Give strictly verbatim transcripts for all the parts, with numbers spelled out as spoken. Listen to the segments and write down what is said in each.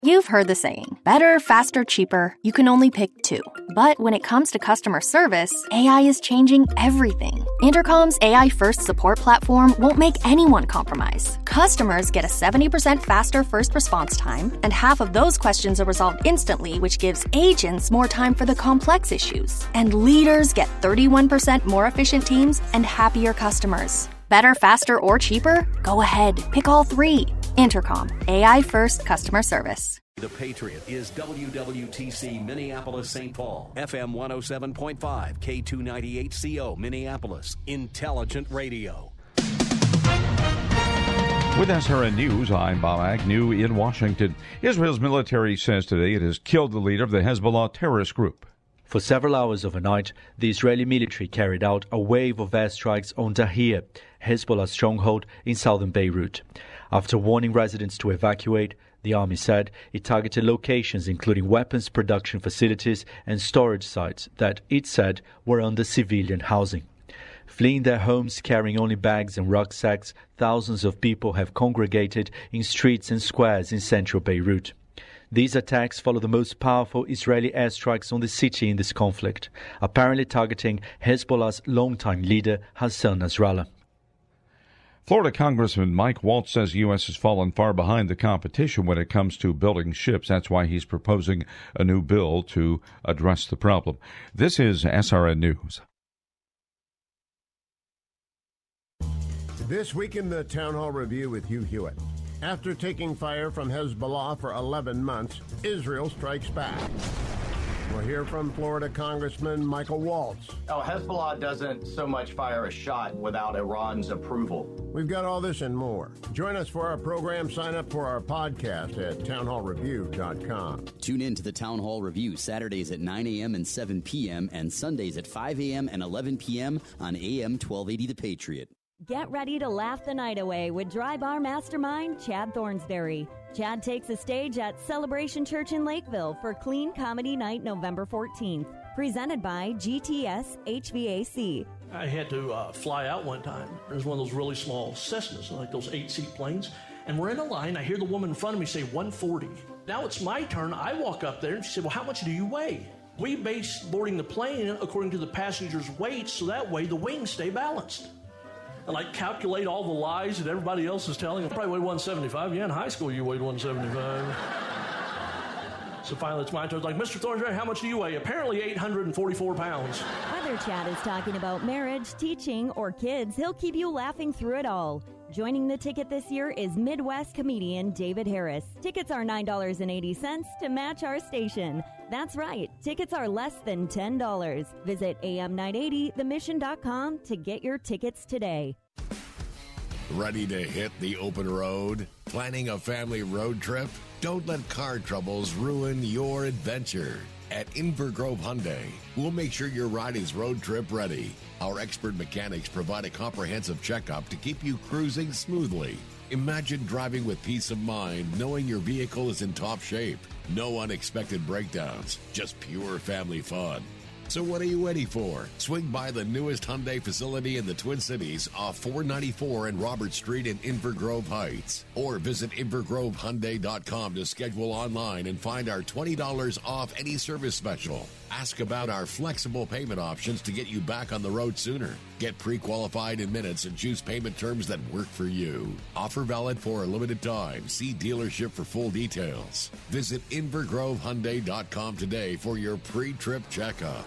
You've heard the saying, better, faster, cheaper. You can only pick two. But when it comes to customer service, A I is changing everything. Intercom's A I-first support platform won't make anyone compromise. Customers get a seventy percent faster first response time, and half of those questions are resolved instantly, which gives agents more time for the complex issues. And leaders get thirty-one percent more efficient teams and happier customers. Better, faster, or cheaper? Go ahead, pick all three. Intercom, A I-first customer service. The Patriot is W W T C Minneapolis-Saint Paul, F M one oh seven point five, K two ninety-eight C O Minneapolis, Intelligent Radio. With S R N News, I'm Bob Agnew in Washington. Israel's military says today it has killed the leader of the Hezbollah terrorist group. For several hours overnight, the Israeli military carried out a wave of airstrikes on Dahir, Hezbollah's stronghold in southern Beirut. After warning residents to evacuate, the army said it targeted locations including weapons production facilities and storage sites that it said were under civilian housing. Fleeing their homes carrying only bags and rucksacks, thousands of people have congregated in streets and squares in central Beirut. These attacks follow the most powerful Israeli airstrikes on the city in this conflict, apparently targeting Hezbollah's longtime leader Hassan Nasrallah. Florida Congressman Mike Waltz says the U S has fallen far behind the competition when it comes to building ships. That's why he's proposing a new bill to address the problem. This is S R N News. This week in the Town Hall Review with Hugh Hewitt. After taking fire from Hezbollah for eleven months, Israel strikes back. We'll hear from Florida Congressman Michael Waltz. Oh, Hezbollah doesn't so much fire a shot without Iran's approval. We've got all this and more. Join us for our program. Sign up for our podcast at town hall review dot com. Tune in to the Town Hall Review Saturdays at nine a.m. and seven p.m. and Sundays at five a.m. and eleven p.m. on A M twelve eighty The Patriot. Get ready to laugh the night away with Dry Bar Mastermind Chad Thornsberry. Chad takes the stage at Celebration Church in Lakeville for Clean Comedy Night November fourteenth. Presented by G T S H V A C. I had to uh, fly out one time. It was one of those really small Cessnas, like those eight-seat planes. And we're in a line. I hear the woman in front of me say one forty. Now it's my turn. I walk up there and she said, well, how much do you weigh? We base boarding the plane according to the passenger's weight, so that way the wings stay balanced. And like calculate all the lies that everybody else is telling. I probably weighed one seventy-five. Yeah, in high school you weighed one seventy-five. So finally it's my turn. It's like, Mister Thornsberry, how much do you weigh? Apparently eight hundred forty-four pounds. Whether Chad is talking about marriage, teaching, or kids, he'll keep you laughing through it all. Joining the ticket this year is Midwest comedian David Harris. Tickets are nine dollars and eighty cents to match our station. That's right, tickets are less than ten dollars. Visit A M nine eighty the mission dot com to get your tickets today. Ready to hit the open road? Planning a family road trip? Don't let car troubles ruin your adventure. At Inver Grove Hyundai, we'll make sure your ride is road trip ready. Our expert mechanics provide a comprehensive checkup to keep you cruising smoothly. Imagine driving with peace of mind, knowing your vehicle is in top shape. No unexpected breakdowns, just pure family fun. So what are you waiting for? Swing by the newest Hyundai facility in the Twin Cities off four ninety-four and Robert Street in Inver Grove Heights. Or visit inver grove hyundai dot com to schedule online and find our twenty dollars off any service special. Ask about our flexible payment options to get you back on the road sooner. Get pre-qualified in minutes and choose payment terms that work for you. Offer valid for a limited time. See dealership for full details. Visit inver grove hyundai dot com today for your pre-trip checkup.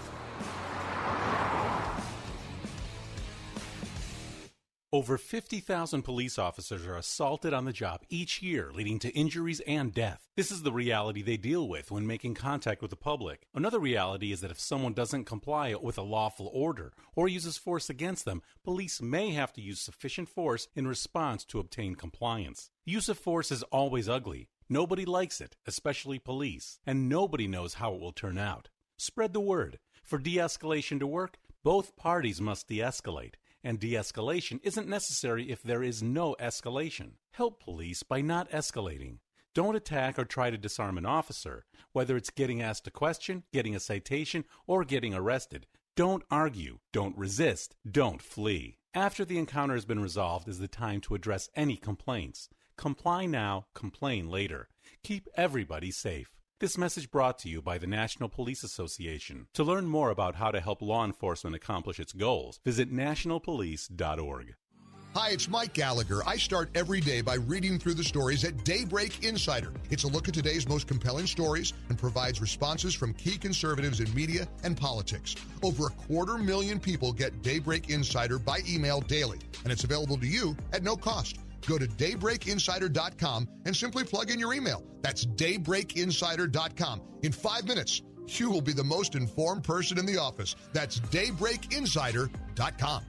Over fifty thousand police officers are assaulted on the job each year, leading to injuries and death. This is the reality they deal with when making contact with the public. Another reality is that if someone doesn't comply with a lawful order or uses force against them, police may have to use sufficient force in response to obtain compliance. Use of force is always ugly. Nobody likes it, especially police, and nobody knows how it will turn out. Spread the word. For de-escalation to work, both parties must de-escalate. And de-escalation isn't necessary if there is no escalation. Help police by not escalating. Don't attack or try to disarm an officer, whether it's getting asked a question, getting a citation, or getting arrested. Don't argue, don't resist, don't flee. After the encounter has been resolved is the time to address any complaints. Comply now, complain later. Keep everybody safe. This message brought to you by the National Police Association. To learn more about how to help law enforcement accomplish its goals, visit national police dot org. Hi, it's Mike Gallagher. I start every day by reading through the stories at Daybreak Insider. It's a look at today's most compelling stories and provides responses from key conservatives in media and politics. Over a quarter million people get Daybreak Insider by email daily, and it's available to you at no cost. Go to daybreak insider dot com and simply plug in your email. That's daybreak insider dot com. In five minutes, you will be the most informed person in the office. That's daybreak insider dot com.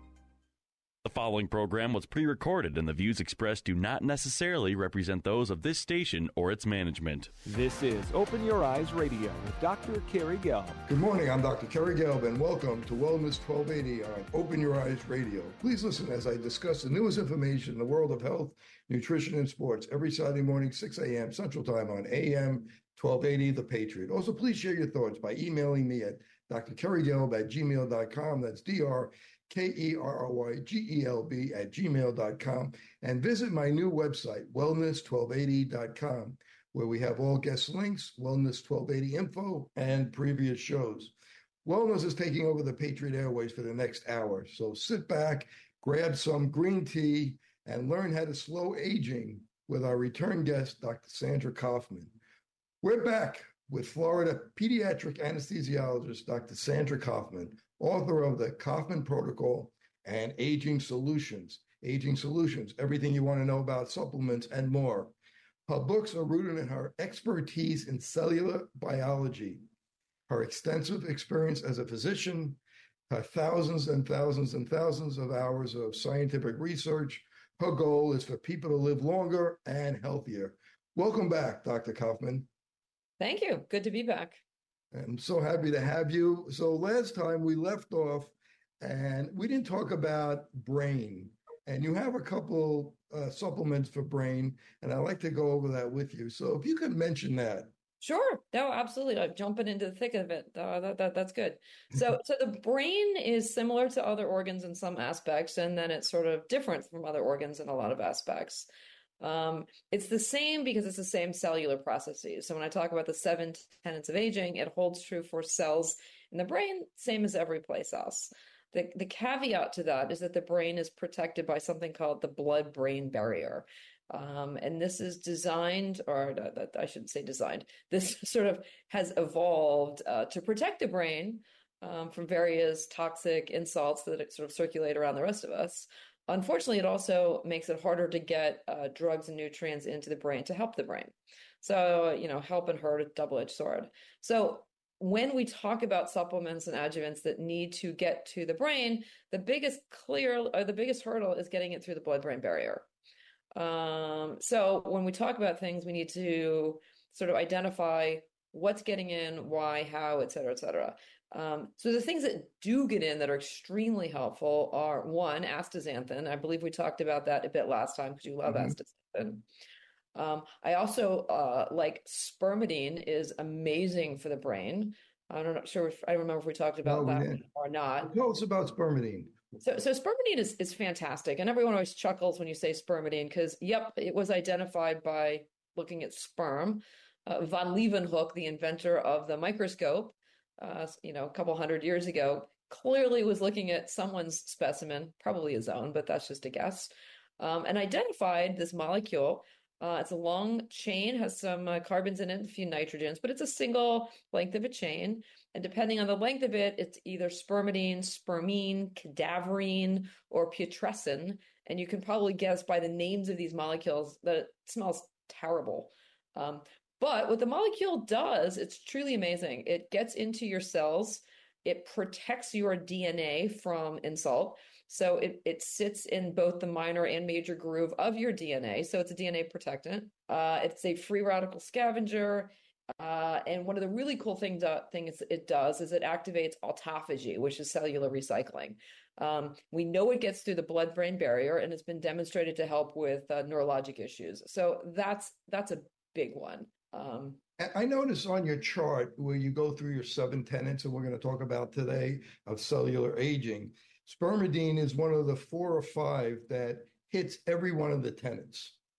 The following program was pre-recorded, and the views expressed do not necessarily represent those of this station or its management. This is Open Your Eyes Radio with Doctor Kerry Gelb. Good morning, I'm Doctor Kerry Gelb, and welcome to Wellness twelve eighty on Open Your Eyes Radio. Please listen as I discuss the newest information in the world of health, nutrition, and sports every Saturday morning, six a.m. Central Time on A M twelve eighty, The Patriot. Also, please share your thoughts by emailing me at d r kerry gelb at gmail dot com. That's D R K E R R Y G E L B at gmail dot com, and visit my new website, wellness twelve eighty dot com, where we have all guest links, Wellness twelve eighty info, and previous shows. Wellness is taking over the Patriot Airways for the next hour, so sit back, grab some green tea, and learn how to slow aging with our return guest, Doctor Sandra Kaufman. We're back with Florida pediatric anesthesiologist, Doctor Sandra Kaufman, author of the Kaufman Protocol and Aging Solutions. Aging Solutions, everything you want to know about supplements and more. Her books are rooted in her expertise in cellular biology, her extensive experience as a physician, her thousands and thousands and thousands of hours of scientific research. Her goal is for people to live longer and healthier. Welcome back, Doctor Kaufman. Thank you. Good to be back. I'm so happy to have you. So last time we left off and we didn't talk about brain, and you have a couple uh, supplements for brain, and I'd like to go over that with you. So if you could mention that. Sure. No, absolutely. I'm jumping into the thick of it. Uh, that, that, that's good. So, so the brain is similar to other organs in some aspects, and then it's sort of different from other organs in a lot of aspects. Um, it's the same because it's the same cellular processes. So when I talk about the seven tenets of aging, it holds true for cells in the brain, same as every place else. The, the caveat to that is that the brain is protected by something called the blood-brain barrier. Um, and this is designed, or uh, I shouldn't say designed, this sort of has evolved uh, to protect the brain um, from various toxic insults that sort of circulate around the rest of us. Unfortunately, it also makes it harder to get uh, drugs and nutrients into the brain to help the brain. So, you know, help and hurt, a double-edged sword. So when we talk about supplements and adjuvants that need to get to the brain, the biggest clear, or the biggest hurdle is getting it through the blood-brain barrier. Um, so when we talk about things, we need to sort of identify what's getting in, why, how, et cetera, et cetera. Um, so the things that do get in that are extremely helpful are, one, astaxanthin. I believe we talked about that a bit last time because you love mm-hmm. astaxanthin. Um, I also uh, like spermidine is amazing for the brain. I'm not sure if I remember if we talked about no, that or not. Tell us about spermidine. So, so spermidine is, is fantastic. And everyone always chuckles when you say spermidine because, yep, it was identified by looking at sperm. Uh, von Leeuwenhoek, the inventor of the microscope, uh, you know, a couple hundred years ago, clearly was looking at someone's specimen, probably his own, but that's just a guess, um, and identified this molecule. Uh, it's a long chain, has some uh, carbons in it, a few nitrogens, but it's a single length of a chain. And depending on the length of it, it's either spermidine, spermine, cadaverine, or putrescin. And you can probably guess by the names of these molecules that it smells terrible. Um, but what the molecule does, it's truly amazing. It gets into your cells. It protects your D N A from insult. So it, it sits in both the minor and major groove of your D N A. So it's a D N A protectant. Uh, it's a free radical scavenger. Uh, and one of the really cool thing do, things it does is it activates autophagy, which is cellular recycling. Um, we know it gets through the blood-brain barrier, and it's been demonstrated to help with uh, neurologic issues. So that's that's a big one. Um, I notice on your chart where you go through your seven tenets, and we're going to talk about today, of cellular aging, spermidine is one of the four or five that hits every one of the tenets.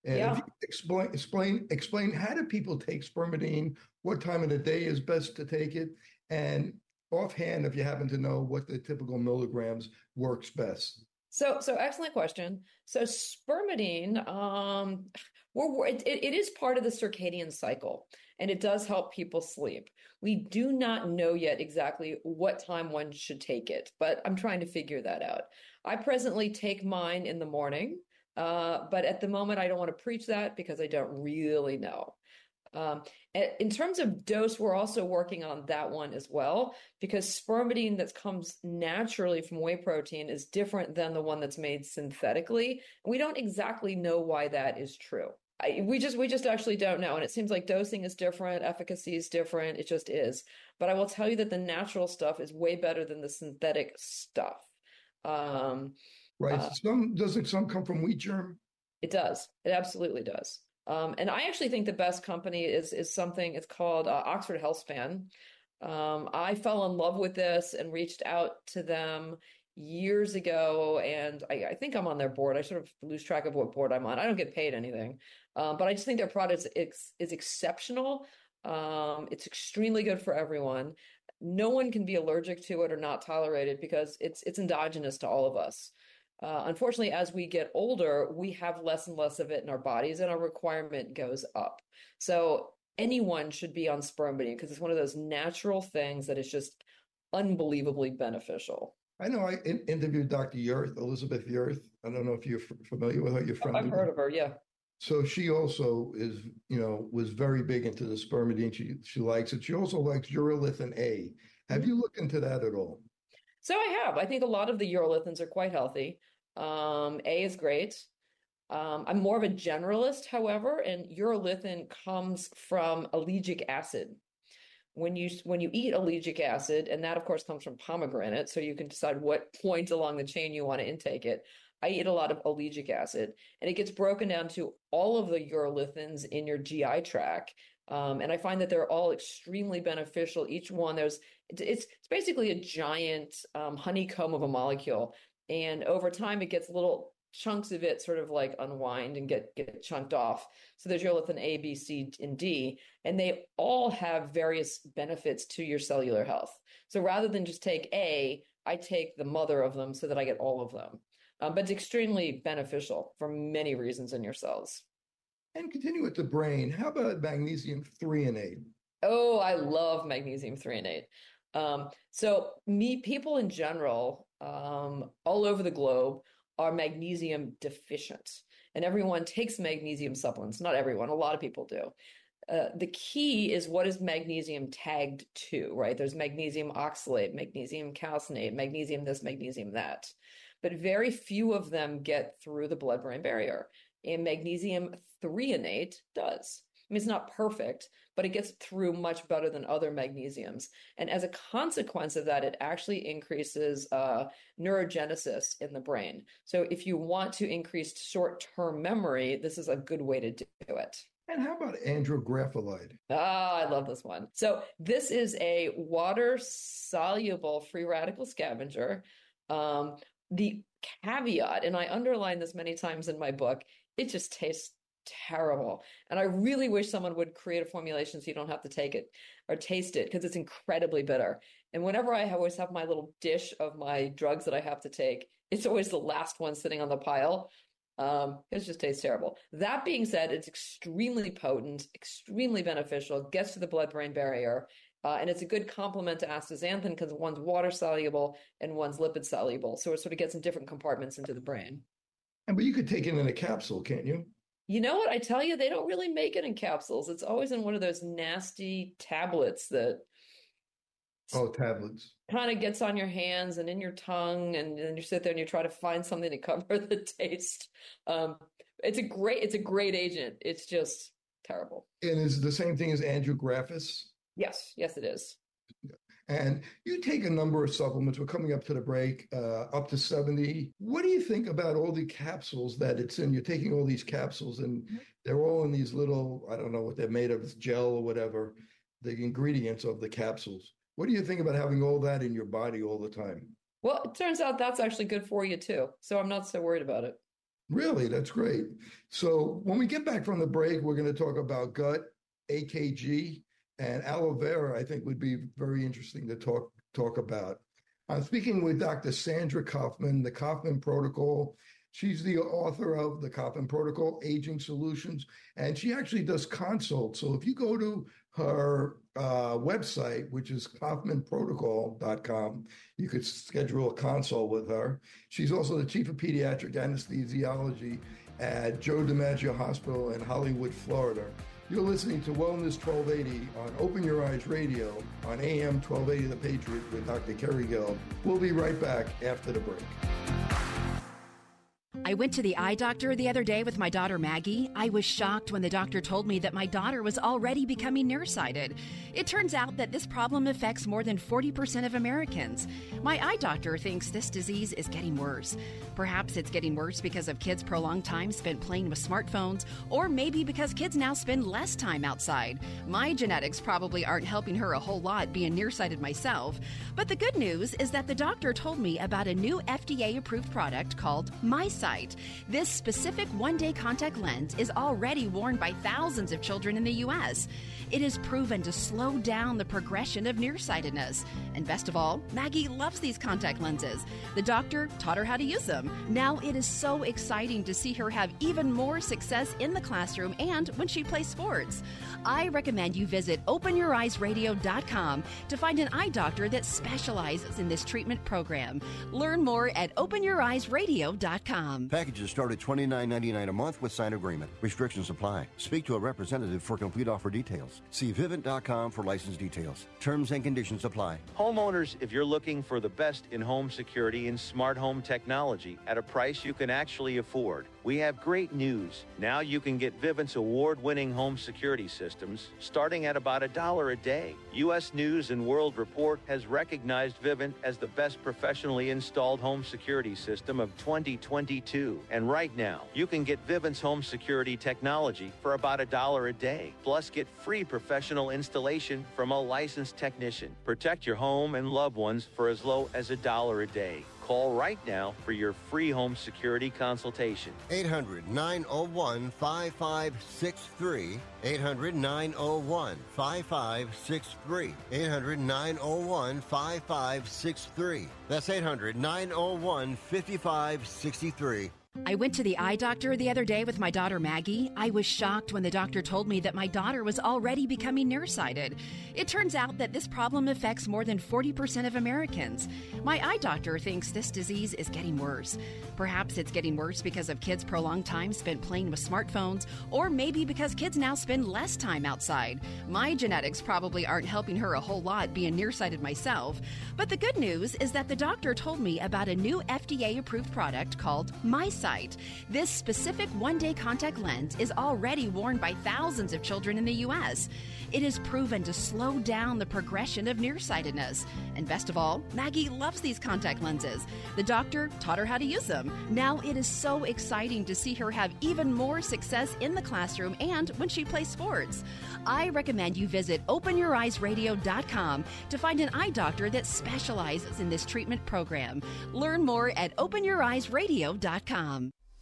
And Yeah. if you explain, explain, explain how do people take spermidine? What time of the day is best to take it? And offhand, if you happen to know what the typical milligrams works best. So, so excellent question. So, spermidine, um, we're, we're- it, it is part of the circadian cycle, and it does help people sleep. We do not know yet exactly what time one should take it, but I'm trying to figure that out. I presently take mine in the morning, uh, but at the moment, I don't want to preach that because I don't really know. Um, a- in terms of dose, we're also working on that one as well, because spermidine that comes naturally from whey protein is different than the one that's made synthetically. We don't exactly know why that is true. I, we just we just actually don't know, and it seems like dosing is different, efficacy is different. It just is. But I will tell you that the natural stuff is way better than the synthetic stuff. Um, Right. uh, Some doesn't some come from wheat germ? It does. It absolutely does. Um, and I actually think the best company is is something, it's called uh, Oxford HealthSpan. Um, I fell in love with this and reached out to them years ago, and I, I think I'm on their board. I sort of lose track of what board I'm on. I don't get paid anything, um, but I just think their product is, is exceptional. Um, it's extremely good for everyone. No one can be allergic to it or not tolerate it because it's it's endogenous to all of us. Uh, unfortunately, as we get older, we have less and less of it in our bodies, and our requirement goes up. So anyone should be on spermidine because it's one of those natural things that is just unbelievably beneficial. I know I in- interviewed Doctor Yurth, Elizabeth Yurth. I don't know if you're f- familiar with her. You're friendly I've with heard of her, yeah. So she also is, you know, was very big into the spermidine. She she likes it. She also likes urolithin A. Have you looked into that at all? So I have. I think a lot of the urolithins are quite healthy. Um, A is great. Um, I'm more of a generalist, however, and urolithin comes from allegic acid. When you when you eat allegic acid, and that of course comes from pomegranate, so you can decide what point along the chain you want to intake it. I eat a lot of allegic acid, and it gets broken down to all of the urolithins in your G I tract. Um, and I find that they're all extremely beneficial. Each one, there's it's it's basically a giant um, honeycomb of a molecule, and over time it gets little chunks of it sort of like unwind and get get chunked off. So there's urolithin A, B, C, and D, and they all have various benefits to your cellular health. So rather than just take A, I take the mother of them so that I get all of them. Um, but it's extremely beneficial for many reasons in your cells. And continue with the brain. How about magnesium threonate? Oh, I love magnesium threonate. Um, so me, people in general, um, all over the globe are magnesium deficient, and everyone takes magnesium supplements. Not everyone, a lot of people do. Uh, the key is what is magnesium tagged to, right? There's magnesium oxalate, magnesium calcinate, magnesium this, magnesium that. But very few of them get through the blood-brain barrier. And magnesium threonate does. I mean, it's not perfect, but it gets through much better than other magnesiums. And as a consequence of that, it actually increases uh, neurogenesis in the brain. So if you want to increase short-term memory, this is a good way to do it. And how about andrographolide? Ah, I love this one. So this is a water-soluble free radical scavenger. Um, the caveat, and I underline this many times in my book, it just tastes terrible. And I really wish someone would create a formulation so you don't have to take it or taste it because it's incredibly bitter. And whenever I always have my little dish of my drugs that I have to take, it's always the last one sitting on the pile. Um, it just tastes terrible. That being said, it's extremely potent, extremely beneficial, gets to the blood-brain barrier, uh, and it's a good complement to astaxanthin because one's water-soluble and one's lipid-soluble. So it sort of gets in different compartments into the brain. And but you could take it in a capsule, can't you? You know what? I tell you, they don't really make it in capsules. It's always in one of those nasty tablets that Oh, tablets. kind of gets on your hands and in your tongue, and then you sit there and you try to find something to cover the taste. Um, it's a great, it's a great agent. It's just terrible. And is it the same thing as andrographis? Yes, yes, it is. And you take a number of supplements. We're coming up to the break, uh, up to seventy. What do you think about all the capsules that it's in? You're taking all these capsules and they're all in these little, I don't know what they're made of, it's gel or whatever, the ingredients of the capsules. What do you think about having all that in your body all the time? Well, it turns out that's actually good for you too. So I'm not so worried about it. Really? That's great. So when we get back from the break, we're going to talk about gut, A K G, and aloe vera. I think would be very interesting to talk talk about. I'm speaking with Doctor Sandra Kaufman, the Kaufman Protocol. She's the author of the Kaufman Protocol, Aging Solutions, and she actually does consults. So if you go to her uh, website, which is kaufman protocol dot com, you could schedule a consult with her. She's also the chief of pediatric anesthesiology at Joe DiMaggio Hospital in Hollywood, Florida. You're listening to Wellness twelve eighty on Open Your Eyes Radio on A M twelve eighty The Patriot with Doctor Kerry Gelb. We'll be right back after the break. I went to the eye doctor the other day with my daughter Maggie. I was shocked when the doctor told me that my daughter was already becoming nearsighted. It turns out that this problem affects more than forty percent of Americans. My eye doctor thinks this disease is getting worse. Perhaps it's getting worse because of kids' prolonged time spent playing with smartphones, or maybe because kids now spend less time outside. My genetics probably aren't helping her a whole lot being nearsighted myself. But the good news is that the doctor told me about a new F D A-approved product called MySight. This specific one-day contact lens is already worn by thousands of children in the U S. It is proven to slow down the progression of nearsightedness. And best of all, Maggie loves these contact lenses. The doctor taught her how to use them. Now it is so exciting to see her have even more success in the classroom and when she plays sports. I recommend you visit open your eyes radio dot com to find an eye doctor that specializes in this treatment program. Learn more at open your eyes radio dot com. Packages start at twenty-nine ninety-nine a month with signed agreement. Restrictions apply. Speak to a representative for complete offer details. See vivint dot com for license details. Terms and conditions apply. Homeowners, if you're looking for the best in home security and smart home technology at a price you can actually afford, we have great news. Now you can get Vivint's award-winning home security systems starting at about a dollar a day. U S News and World Report has recognized Vivint as the best professionally installed home security system of twenty twenty-two. And right now, you can get Vivint's home security technology for about a dollar a day. Plus, get free professional installation from a licensed technician. Protect your home and loved ones for as low as a dollar a day. Call right now for your free home security consultation. eight hundred nine oh one five five six three. eight hundred nine oh one five five six three. eight hundred nine oh one five five six three. That's eight hundred nine oh one five five six three. I went to the eye doctor the other day with my daughter Maggie. I was shocked when the doctor told me that my daughter was already becoming nearsighted. It turns out that this problem affects more than forty percent of Americans. My eye doctor thinks this disease is getting worse. Perhaps it's getting worse because of kids' prolonged time spent playing with smartphones, or maybe because kids now spend less time outside. My genetics probably aren't helping her a whole lot being nearsighted myself. But the good news is that the doctor told me about a new F D A-approved product called MySight. This specific one-day contact lens is already worn by thousands of children in the U S. It is proven to slow down the progression of nearsightedness. And best of all, Maggie loves these contact lenses. The doctor taught her how to use them. Now it is so exciting to see her have even more success in the classroom and when she plays sports. I recommend you visit open your eyes radio dot com to find an eye doctor that specializes in this treatment program. Learn more at open your eyes radio dot com.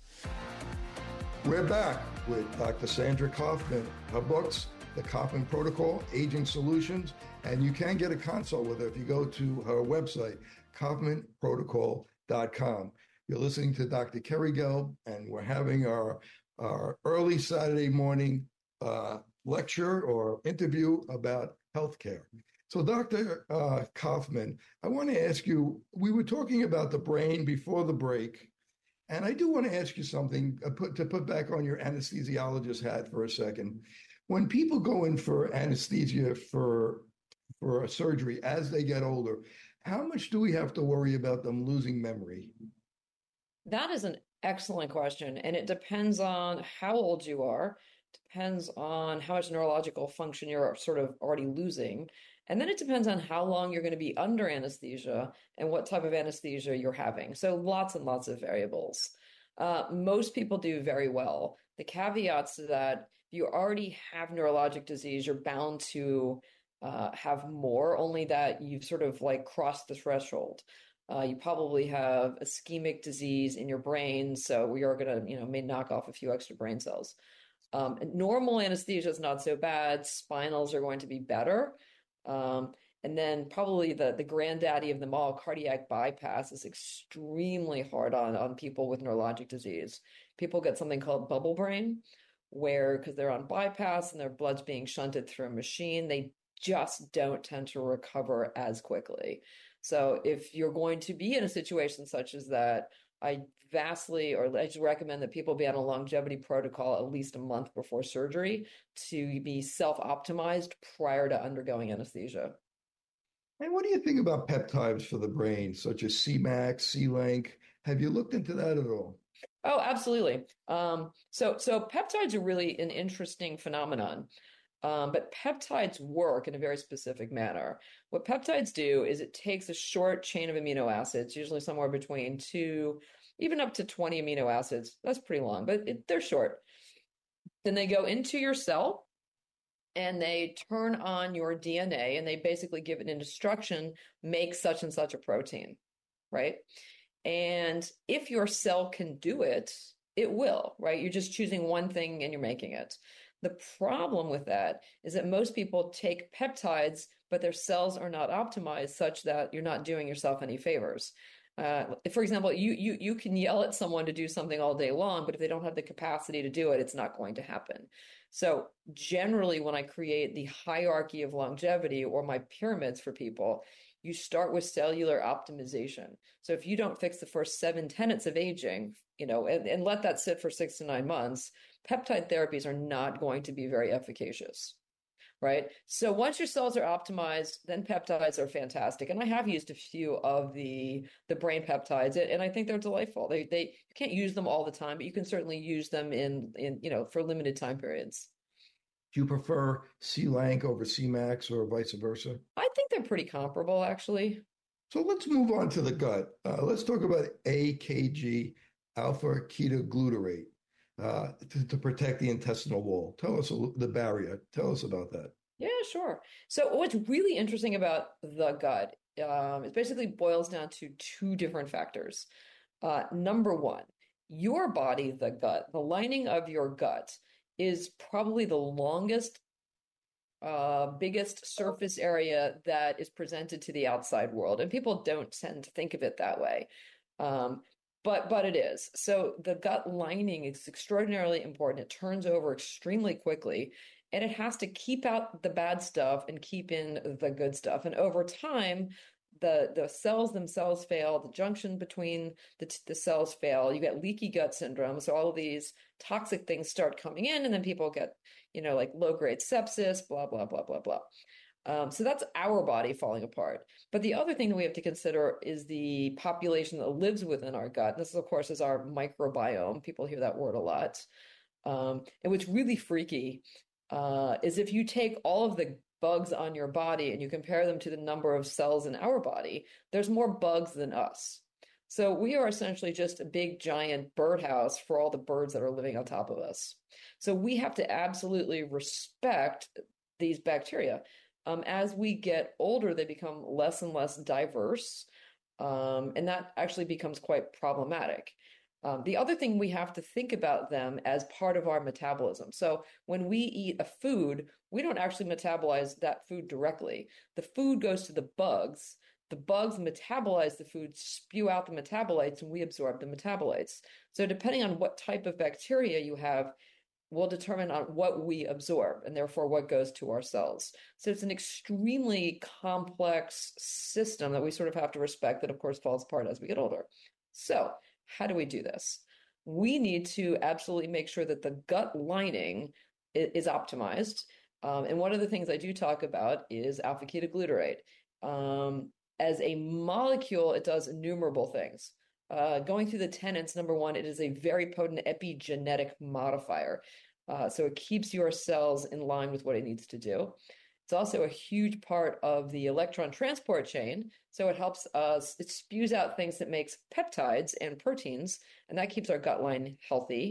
We're back with Doctor Sandra Kaufman. Her books, The Kaufman Protocol, Aging Solutions, and you can get a consult with her if you go to her website, kaufman protocol dot com. You're listening to Doctor Kerry Gelb, and we're having our, our early Saturday morning uh, lecture or interview about healthcare. So, Doctor Uh, Kaufman, I want to ask you, we were talking about the brain before the break, and I do want to ask you something uh, put, to put back on your anesthesiologist hat for a second. When people go in for anesthesia for, for a surgery as they get older, how much do we have to worry about them losing memory? That is an excellent question, and it depends on how old you are, depends on how much neurological function you're sort of already losing, and then it depends on how long you're going to be under anesthesia and what type of anesthesia you're having. So lots and lots of variables. Uh, most people do very well. The caveats to that, if you already have neurologic disease, you're bound to uh, have more, only that you've sort of like crossed the threshold. Uh, you probably have ischemic disease in your brain, so we are going to, you know, may knock off a few extra brain cells. Um, normal anesthesia is not so bad. Spinals are going to be better. Um, and then probably the, the granddaddy of them all, cardiac bypass, is extremely hard on, on people with neurologic disease. People get something called bubble brain, where because they're on bypass and their blood's being shunted through a machine, they just don't tend to recover as quickly. So if you're going to be in a situation such as that, I vastly, or I just recommend that people be on a longevity protocol at least a month before surgery to be self-optimized prior to undergoing anesthesia. And what do you think about peptides for the brain, such as C MAX, C-Link? Have you looked into that at all? Oh, absolutely. Um, so, so peptides are really an interesting phenomenon. Um, but peptides work in a very specific manner. What peptides do is it takes a short chain of amino acids, usually somewhere between two, even up to twenty amino acids. That's pretty long, but it, they're short. Then they go into your cell and they turn on your D N A and they basically give it an instruction, make such and such a protein, right? And if your cell can do it, it will, right? You're just choosing one thing and you're making it. The problem with that is that most people take peptides, but their cells are not optimized such that you're not doing yourself any favors. Uh, for example, you, you, you can yell at someone to do something all day long, but if they don't have the capacity to do it, it's not going to happen. So generally, when I create the hierarchy of longevity or my pyramids for people, you start with cellular optimization. So if you don't fix the first seven tenets of aging, you know, and, and let that sit for six to nine months, peptide therapies are not going to be very efficacious, right? So once your cells are optimized, then peptides are fantastic. And I have used a few of the, the brain peptides, and I think they're delightful. They, they, you can't use them all the time, but you can certainly use them in, in you know, for limited time periods. Do you prefer C-Lank over C MAX or vice versa? I think they're pretty comparable, actually. So let's move on to the gut. Uh, let's talk about A K G, alpha ketoglutarate, uh, to, to protect the intestinal wall. Tell us a, the barrier. Tell us about that. Yeah, sure. So what's really interesting about the gut, um, it basically boils down to two different factors. Uh, number one, your body, the gut, the lining of your gut is probably the longest, uh, biggest surface area that is presented to the outside world. And people don't tend to think of it that way. Um, but, but it is. So the gut lining is extraordinarily important. It turns over extremely quickly, and it has to keep out the bad stuff and keep in the good stuff. And over time, the, the cells themselves fail, the junction between the, the cells fail, you get leaky gut syndrome. So all of these toxic things start coming in, and then people get, you know, like low-grade sepsis, blah, blah, blah, blah, blah. Um, so that's our body falling apart. But the other thing that we have to consider is the population that lives within our gut. This, of course, is our microbiome. People hear that word a lot. Um, and what's really freaky uh, is if you take all of the bugs on your body and you compare them to the number of cells in our body, there's more bugs than us. So we are essentially just a big giant birdhouse for all the birds that are living on top of us. So we have to absolutely respect these bacteria. Um, as we get older, they become less and less diverse, um, and that actually becomes quite problematic. Um, the other thing, we have to think about them as part of our metabolism. So when we eat a food, we don't actually metabolize that food directly. The food goes to the bugs. The bugs metabolize the food, spew out the metabolites, and we absorb the metabolites. So depending on what type of bacteria you have, will determine on what we absorb and therefore what goes to our cells. So it's an extremely complex system that we sort of have to respect, that of course falls apart as we get older. So how do we do this? We need to absolutely make sure that the gut lining is optimized. Um, and one of the things I do talk about is alpha ketoglutarate. Um, as a molecule, it does innumerable things. Uh, going through the tenets, number one, it is a very potent epigenetic modifier. Uh, so it keeps your cells in line with what it needs to do. It's also a huge part of the electron transport chain. So it helps us, it spews out things that makes peptides and proteins, and that keeps our gut line healthy.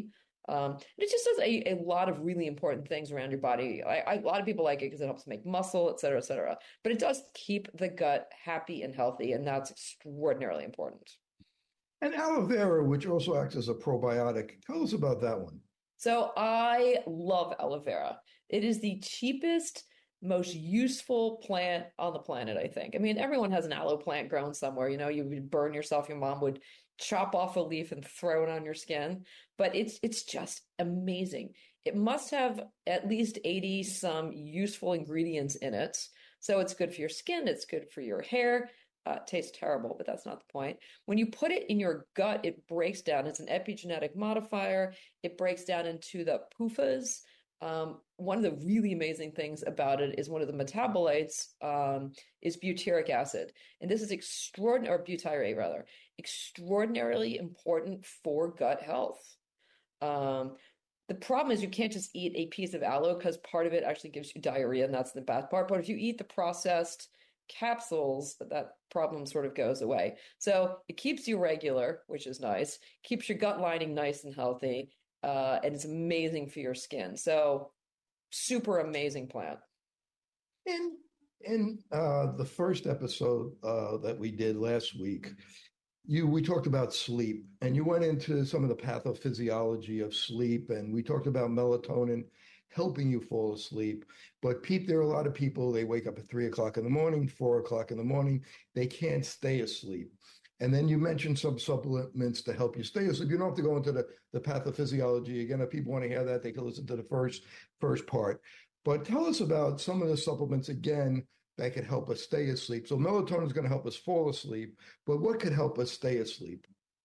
Um, and it just does a, a lot of really important things around your body. I, I, a lot of people like it because it helps make muscle, et cetera, et cetera. But it does keep the gut happy and healthy, and that's extraordinarily important. And aloe vera, which also acts as a probiotic. Tell us about that one. So I love aloe vera. It is the cheapest, most useful plant on the planet, I think. I mean, everyone has an aloe plant growing somewhere. You know, you would burn yourself. Your mom would chop off a leaf and throw it on your skin. But it's it's just amazing. It must have at least eighty some useful ingredients in it. So it's good for your skin. It's good for your hair. Uh, it tastes terrible, but that's not the point. When you put it in your gut, it breaks down. It's an epigenetic modifier. It breaks down into the P U F As. Um, one of the really amazing things about it is one of the metabolites um, is butyric acid. And this is extraordinary, or butyrate rather, extraordinarily important for gut health. Um, the problem is you can't just eat a piece of aloe because part of it actually gives you diarrhea, and that's the bad part. But if you eat the processed capsules, that problem sort of goes away. So it keeps you regular, which is nice, keeps your gut lining nice and healthy, uh, and it's amazing for your skin. So super amazing plant. In in uh, the first episode uh, that we did last week, you we talked about sleep, and you went into some of the pathophysiology of sleep, and we talked about melatonin helping you fall asleep. But Pete, there are a lot of people, they wake up at three o'clock in the morning, four o'clock in the morning, they can't stay asleep. And then you mentioned some supplements to help you stay asleep. You don't have to go into the, the pathophysiology. Again, if people want to hear that, they can listen to the first first part. But tell us about some of the supplements, again, that could help us stay asleep. So melatonin is going to help us fall asleep, but what could help us stay asleep?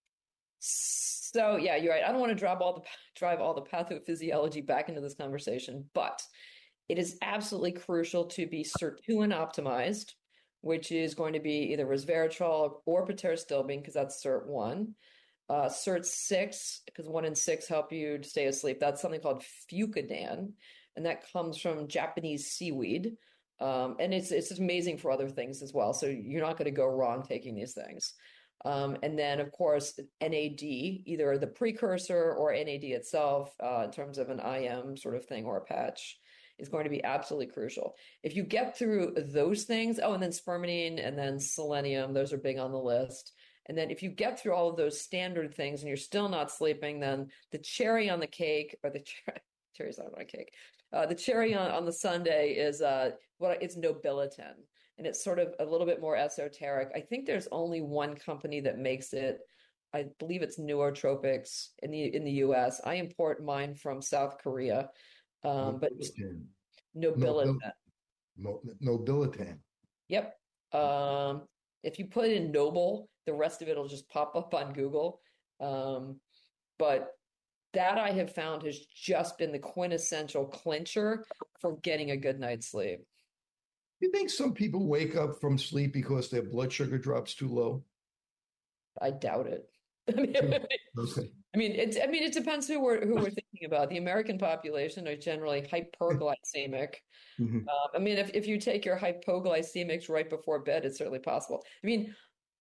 So yeah, you're right. I don't want to drive all the drive all the pathophysiology back into this conversation, but it is absolutely crucial to be sirtuin optimized, which is going to be either resveratrol or pterostilbene, because that's S I R T one. Uh, S I R T six, because one and six help you to stay asleep. That's something called fucodan, and that comes from Japanese seaweed. Um, and it's it's amazing for other things as well. So you're not going to go wrong taking these things. Um, and then, of course, N A D, either the precursor or N A D itself, uh, in terms of an I M sort of thing or a patch, is going to be absolutely crucial. If you get through those things, oh, and then spermidine and then selenium, those are big on the list. And then if you get through all of those standard things and you're still not sleeping, then the cherry on the cake, or the cher- cherry's not on a cake, uh, the cherry on, on the sundae is uh, what it's Nobilitin. And it's sort of a little bit more esoteric. I think there's only one company that makes it. I believe it's Neurotropics in the in the U S. I import mine from South Korea, um, but Nobilitin. Nobilitin. Nobilitin. Yep. Um, if you put in Noble, the rest of it will just pop up on Google. Um, but that I have found has just been the quintessential clincher for getting a good night's sleep. You think some people wake up from sleep because their blood sugar drops too low? I doubt it. I mean, okay. I mean, it. I mean, it depends who we're who we're thinking about. The American population are generally hyperglycemic. Mm-hmm. Uh, I mean, if if you take your hypoglycemics right before bed, it's certainly possible. I mean,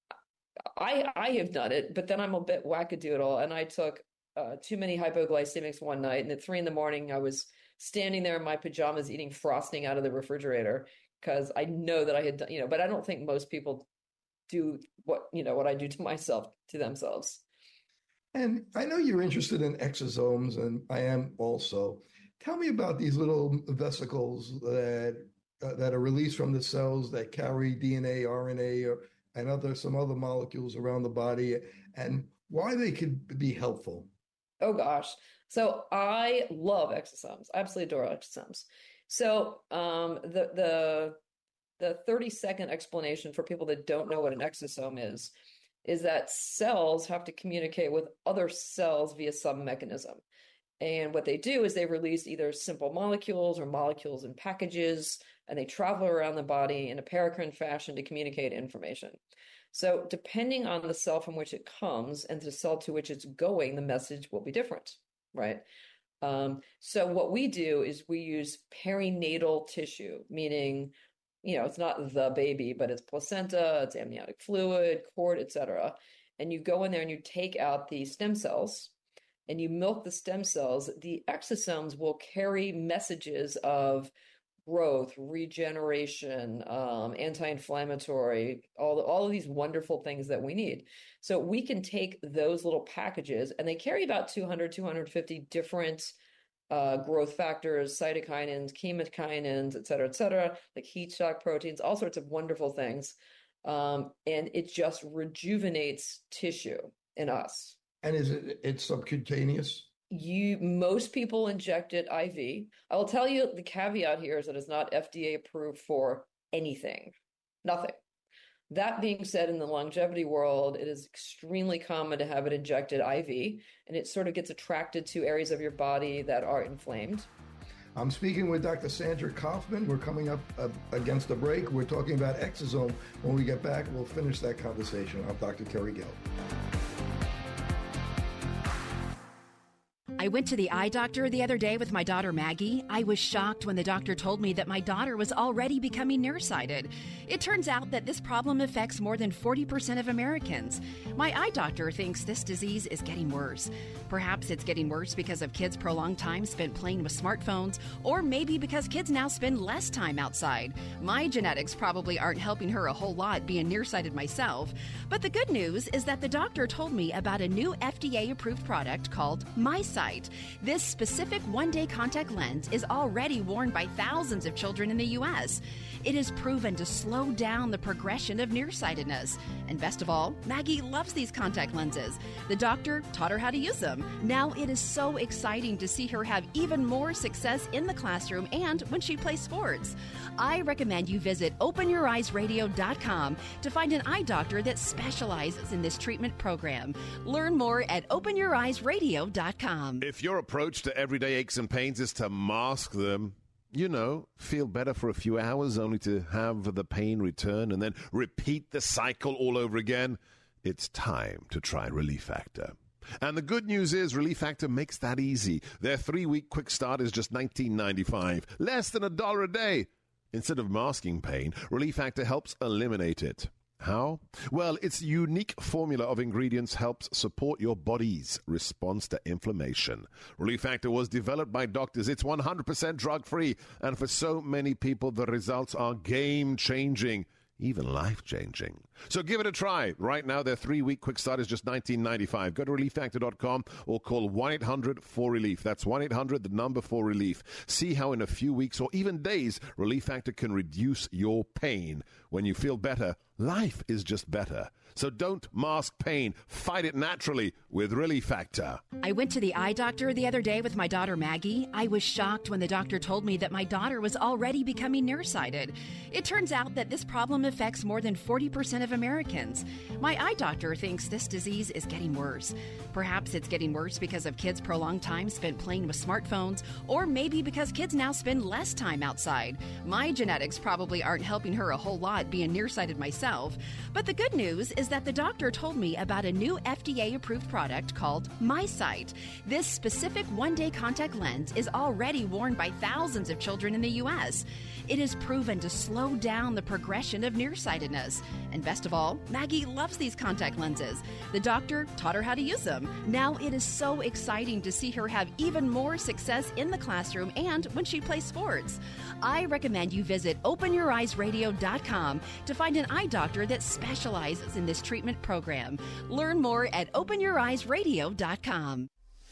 I I have done it, but then I'm a bit wackadoodle, and I took uh, too many hypoglycemics one night, and at three in the morning, I was standing there in my pajamas eating frosting out of the refrigerator, because I know that I had done, you know, but I don't think most people do what, you know, what I do to myself, to themselves. And I know you're interested in exosomes, and I am also. Tell me about these little vesicles that uh, that are released from the cells that carry D N A, R N A, or, and other some other molecules around the body, and why they could be helpful. Oh gosh. So I love exosomes. I absolutely adore exosomes. So um, the the the thirty second explanation for people that don't know what an exosome is is that cells have to communicate with other cells via some mechanism. And what they do is they release either simple molecules or molecules in packages, and they travel around the body in a paracrine fashion to communicate information. So depending on the cell from which it comes and the cell to which it's going, the message will be different, right? Um, so what we do is we use perinatal tissue, meaning, you know, it's not the baby, but it's placenta, it's amniotic fluid, cord, et cetera. And you go in there and you take out the stem cells, and you milk the stem cells, the exosomes will carry messages of growth, regeneration, um, anti-inflammatory, all, the, all of these wonderful things that we need. So we can take those little packages, and they carry about two hundred, two hundred fifty different uh, growth factors, cytokinins, chemokinins, et cetera, et cetera, like heat shock proteins, all sorts of wonderful things. Um, and it just rejuvenates tissue in us. And is it, it's subcutaneous? You, most people inject it I V. I will tell you the caveat here is that it's not F D A approved for anything, nothing. That being said, in the longevity world, it is extremely common to have it injected I V, and it sort of gets attracted to areas of your body that are inflamed. I'm speaking with Doctor Sandra Kaufman. We're coming up uh, against the break. We're talking about exosome. When we get back, we'll finish that conversation. I'm Doctor Kerry Gelb. I went to the eye doctor the other day with my daughter Maggie. I was shocked when the doctor told me that my daughter was already becoming nearsighted. It turns out that this problem affects more than forty percent of Americans. My eye doctor thinks this disease is getting worse. Perhaps it's getting worse because of kids' prolonged time spent playing with smartphones, or maybe because kids now spend less time outside. My genetics probably aren't helping her a whole lot being nearsighted myself. But the good news is that the doctor told me about a new F D A-approved product called MiSight. This specific one-day contact lens is already worn by thousands of children in the U S. It is proven to slow down the progression of nearsightedness. And best of all, Maggie loves these contact lenses. The doctor taught her how to use them. Now it is so exciting to see her have even more success in the classroom and when she plays sports. I recommend you visit open your eyes radio dot com to find an eye doctor that specializes in this treatment program. Learn more at open your eyes radio dot com. If your approach to everyday aches and pains is to mask them, you know, feel better for a few hours only to have the pain return and then repeat the cycle all over again, it's time to try Relief Factor. And the good news is Relief Factor makes that easy. Their three-week quick start is just nineteen ninety-five dollars, less than a dollar a day. Instead of masking pain, Relief Factor helps eliminate it. How? Well, its unique formula of ingredients helps support your body's response to inflammation. Relief Factor was developed by doctors. It's one hundred percent drug-free, and for so many people, the results are game-changing, even life-changing. So give it a try. Right now, their three-week quick start is just nineteen ninety-five dollars. Go to relief factor dot com or call one eight hundred four relief. That's one eight hundred, the number four relief. See how in a few weeks or even days, Relief Factor can reduce your pain. When you feel better, life is just better. So don't mask pain. Fight it naturally with Relief Factor. I went to the eye doctor the other day with my daughter Maggie. I was shocked when the doctor told me that my daughter was already becoming nearsighted. It turns out that this problem affects more than forty percent of Americans. My eye doctor thinks this disease is getting worse. Perhaps it's getting worse because of kids' prolonged time spent playing with smartphones, or maybe because kids now spend less time outside. My genetics probably aren't helping her a whole lot being nearsighted myself. But the good news is that the doctor told me about a new F D A-approved product called MiSight. This specific one-day contact lens is already worn by thousands of children in the U S. It is proven to slow down the progression of nearsightedness. And best of all, Maggie loves these contact lenses. The doctor taught her how to use them. Now it is so exciting to see her have even more success in the classroom and when she plays sports. I recommend you visit open your eyes radio dot com to find an eye doctor that specializes in this treatment program. Learn more at open your eyes radio dot com.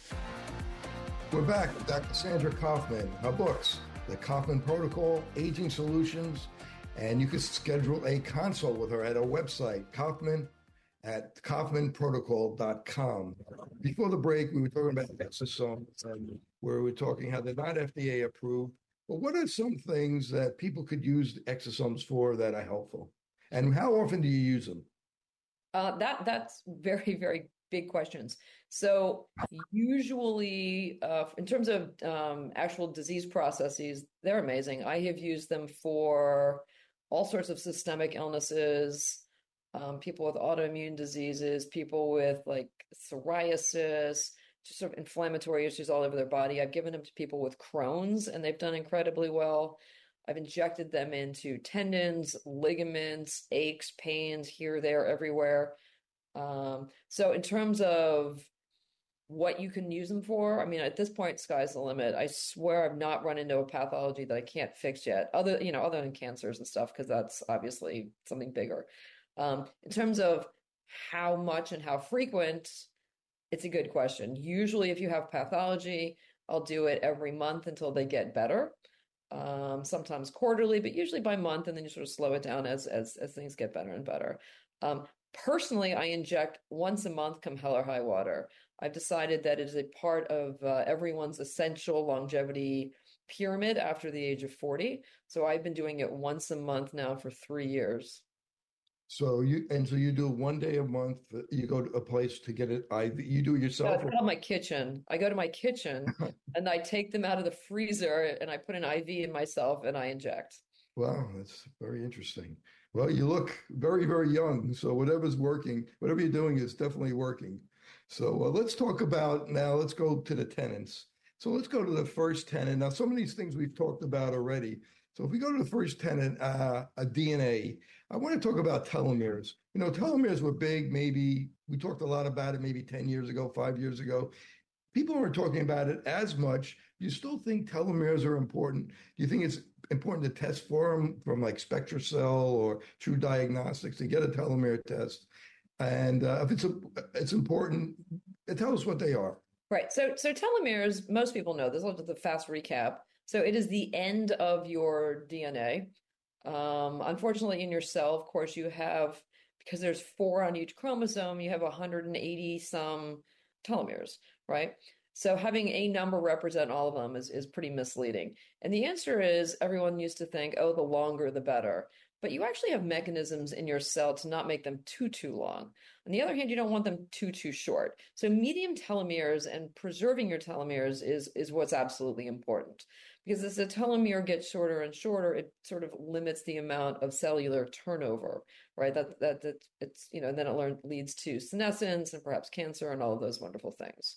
We're back with Doctor Sandra Kaufman. Her books, The Kaufman Protocol, Aging Solutions, and you can schedule a consult with her at her website, Kaufman at kaufman protocol dot com. Before the break, we were talking about exosomes, and where we were talking how they're not F D A approved. But what are some things that people could use exosomes for that are helpful? And how often do you use them? Uh, that that's very, very big questions. So usually, uh, in terms of um, actual disease processes, they're amazing. I have used them for all sorts of systemic illnesses, um, people with autoimmune diseases, people with like psoriasis, just sort of inflammatory issues all over their body. I've given them to people with Crohn's, and they've done incredibly well. I've injected them into tendons, ligaments, aches, pains, here, there, everywhere. Um, so in terms of what you can use them for. I mean, at this point, sky's the limit. I swear I've not run into a pathology that I can't fix yet, other, you know, other than cancers and stuff, because that's obviously something bigger. Um, in terms of how much and how frequent, it's a good question. Usually if you have pathology, I'll do it every month until they get better. Um, sometimes quarterly, but usually by month, and then you sort of slow it down as as, as things get better and better. Um, personally, I inject once a month come hell or high water. I've decided that it is a part of uh, everyone's essential longevity pyramid after the age of forty. So I've been doing it once a month now for three years. So you and so you do one day a month. You go to a place to get it I V. You do it yourself. No, it's called my kitchen. I go to my kitchen and I take them out of the freezer and I put an I V in myself and I inject. Wow, that's very interesting. Well, you look very, very young. So whatever's working, whatever you're doing is definitely working. So uh, let's talk about now. Let's go to the tenants. So let's go to the first tenant. Now, some of these things we've talked about already. So if we go to the first tenant, uh, a D N A, I want to talk about telomeres. You know, telomeres were big, maybe, we talked a lot about it maybe ten years ago, five years ago. People aren't talking about it as much. Do you still think telomeres are important? Do you think it's important to test for them from like SpectraCell or True Diagnostics to get a telomere test? And uh, if it's a, it's important, tell us what they are. Right. So, so telomeres, most people know this. I'll do the fast recap. So it is the end of your D N A. Um, unfortunately, in your cell, of course, you have, because there's four on each chromosome, you have one hundred eighty some telomeres, right? So having a number represent all of them is, is pretty misleading. And the answer is everyone used to think, oh, the longer, the better. But you actually have mechanisms in your cell to not make them too, too long. On the other hand, you don't want them too, too short. So medium telomeres and preserving your telomeres is, is what's absolutely important. Because as the telomere gets shorter and shorter, it sort of limits the amount of cellular turnover, right? That that, that it's, you know, then it learn, leads to senescence and perhaps cancer and all of those wonderful things.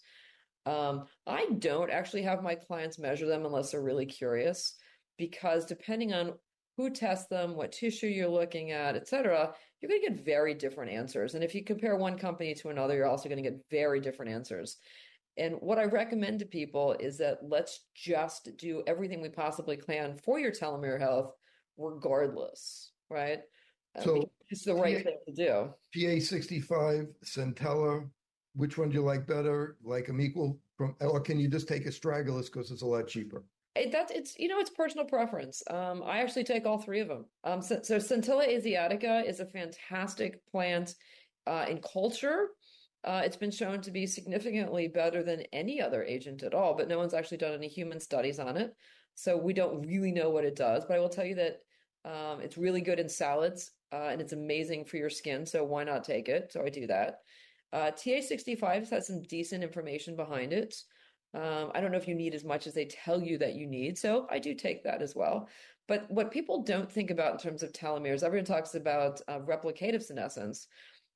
Um, I don't actually have my clients measure them unless they're really curious, because depending on who tests them, what tissue you're looking at, et cetera, you're going to get very different answers. And if you compare one company to another, you're also going to get very different answers. And what I recommend to people is that let's just do everything we possibly can for your telomere health, regardless, right? So um, it's the right P A, thing to do. P A sixty-five, Centella, which one do you like better? Like them equal from, or can you just take Astragalus because it's a lot cheaper? It, that's it's you know it's personal preference. Um, I actually take all three of them. Um, so, so Centella asiatica is a fantastic plant uh, in culture. Uh, it's been shown to be significantly better than any other agent at all, but no one's actually done any human studies on it. So we don't really know what it does, but I will tell you that um, it's really good in salads uh, and it's amazing for your skin. So why not take it? So I do that. Uh, T A sixty-five has some decent information behind it. Um, I don't know if you need as much as they tell you that you need. So I do take that as well. But what people don't think about in terms of telomeres, everyone talks about uh, replicative senescence.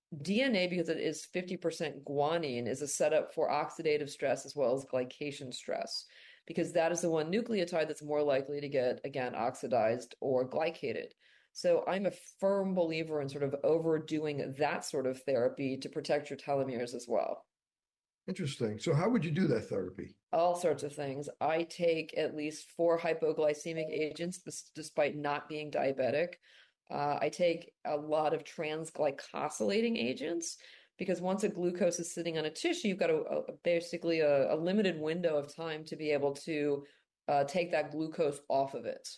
D N A, because it is fifty percent guanine, is a setup for oxidative stress as well as glycation stress, because that is the one nucleotide that's more likely to get, again, oxidized or glycated. So I'm a firm believer in sort of overdoing that sort of therapy to protect your telomeres as well. Interesting. So how would you do that therapy? All sorts of things. I take at least four hypoglycemic agents, despite not being diabetic. Uh, I take a lot of transglycosylating agents, because once a glucose is sitting on a tissue, you've got a, a, basically a, a limited window of time to be able to uh, take that glucose off of it.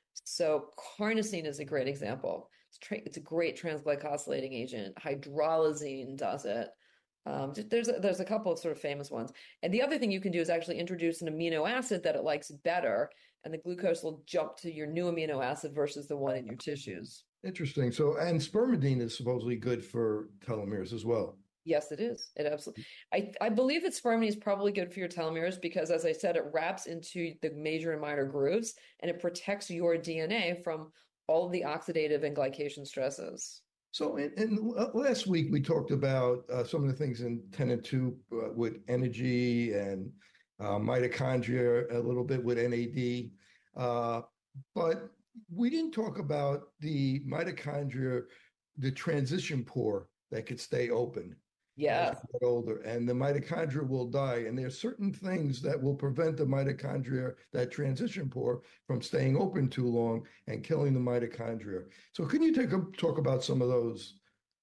So carnosine is a great example. It's, tra- it's a great transglycosylating agent. Hydralazine does it. Um, there's a, there's a couple of sort of famous ones. And the other thing you can do is actually introduce an amino acid that it likes better, and the glucose will jump to your new amino acid versus the one in your tissues. Interesting. So, and spermidine is supposedly good for telomeres as well. Yes, it is. It absolutely. I, I believe that spermidine is probably good for your telomeres because, as I said, it wraps into the major and minor grooves, and it protects your D N A from all of the oxidative and glycation stresses. So in, in uh, last week, we talked about uh, some of the things in tenet two uh, with energy and uh, mitochondria, a little bit with N A D. Uh, but we didn't talk about the mitochondria, the transition pore that could stay open. Yes. As you get older, and the mitochondria will die. And there are certain things that will prevent the mitochondria, that transition pore, from staying open too long and killing the mitochondria. So can you take a, talk about some of those?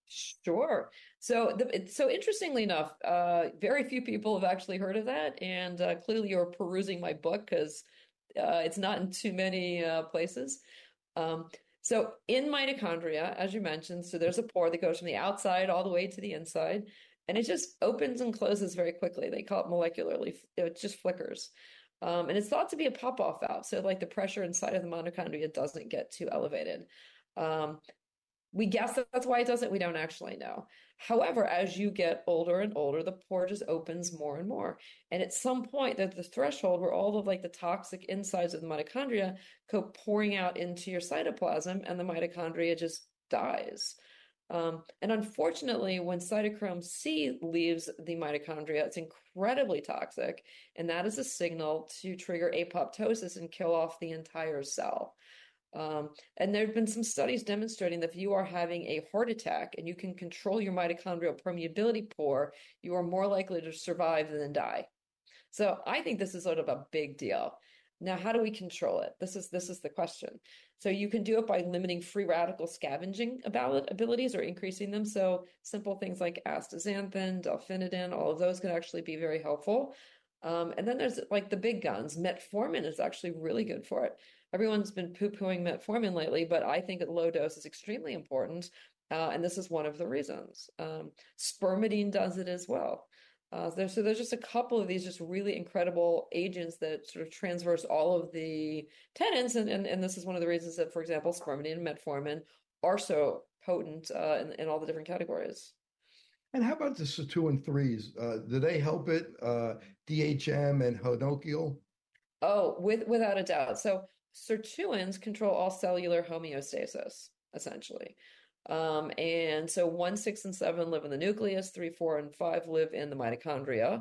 Sure. So, the, so interestingly enough, uh, very few people have actually heard of that, and uh, clearly you're perusing my book because uh, it's not in too many uh, places. Um, so, in mitochondria, as you mentioned, so there's a pore that goes from the outside all the way to the inside, and it just opens and closes very quickly. They call it molecularly; it just flickers, um, and it's thought to be a pop-off valve. So, like the pressure inside of the mitochondria doesn't get too elevated. Um, We guess that that's why it doesn't. We don't actually know. However, as you get older and older, the pore just opens more and more. And at some point, there's the threshold where all of like the toxic insides of the mitochondria go pouring out into your cytoplasm, and the mitochondria just dies. Um, and unfortunately, when cytochrome C leaves the mitochondria, it's incredibly toxic, and that is a signal to trigger apoptosis and kill off the entire cell. Um, and there have been some studies demonstrating that if you are having a heart attack and you can control your mitochondrial permeability pore, you are more likely to survive than die. So I think this is sort of a big deal. Now, how do we control it? This is this is the question. So you can do it by limiting free radical scavenging abilities or increasing them. So simple things like astaxanthin, delphinidin, all of those can actually be very helpful. Um, and then there's like the big guns. Metformin is actually really good for it. Everyone's been poo-pooing metformin lately, but I think at low dose is extremely important, uh, and this is one of the reasons. Um, spermidine does it as well. Uh, there, so there's just a couple of these just really incredible agents that sort of transverse all of the tenets, and, and, and this is one of the reasons that, for example, spermidine and metformin are so potent uh, in, in all the different categories. And how about the sirtuin threes? Uh, do they help it? Uh, D H M and hinokial? Oh, with, without a doubt. So sirtuins control all cellular homeostasis, essentially. Um, and so one, six, and seven live in the nucleus, three, four, and five live in the mitochondria.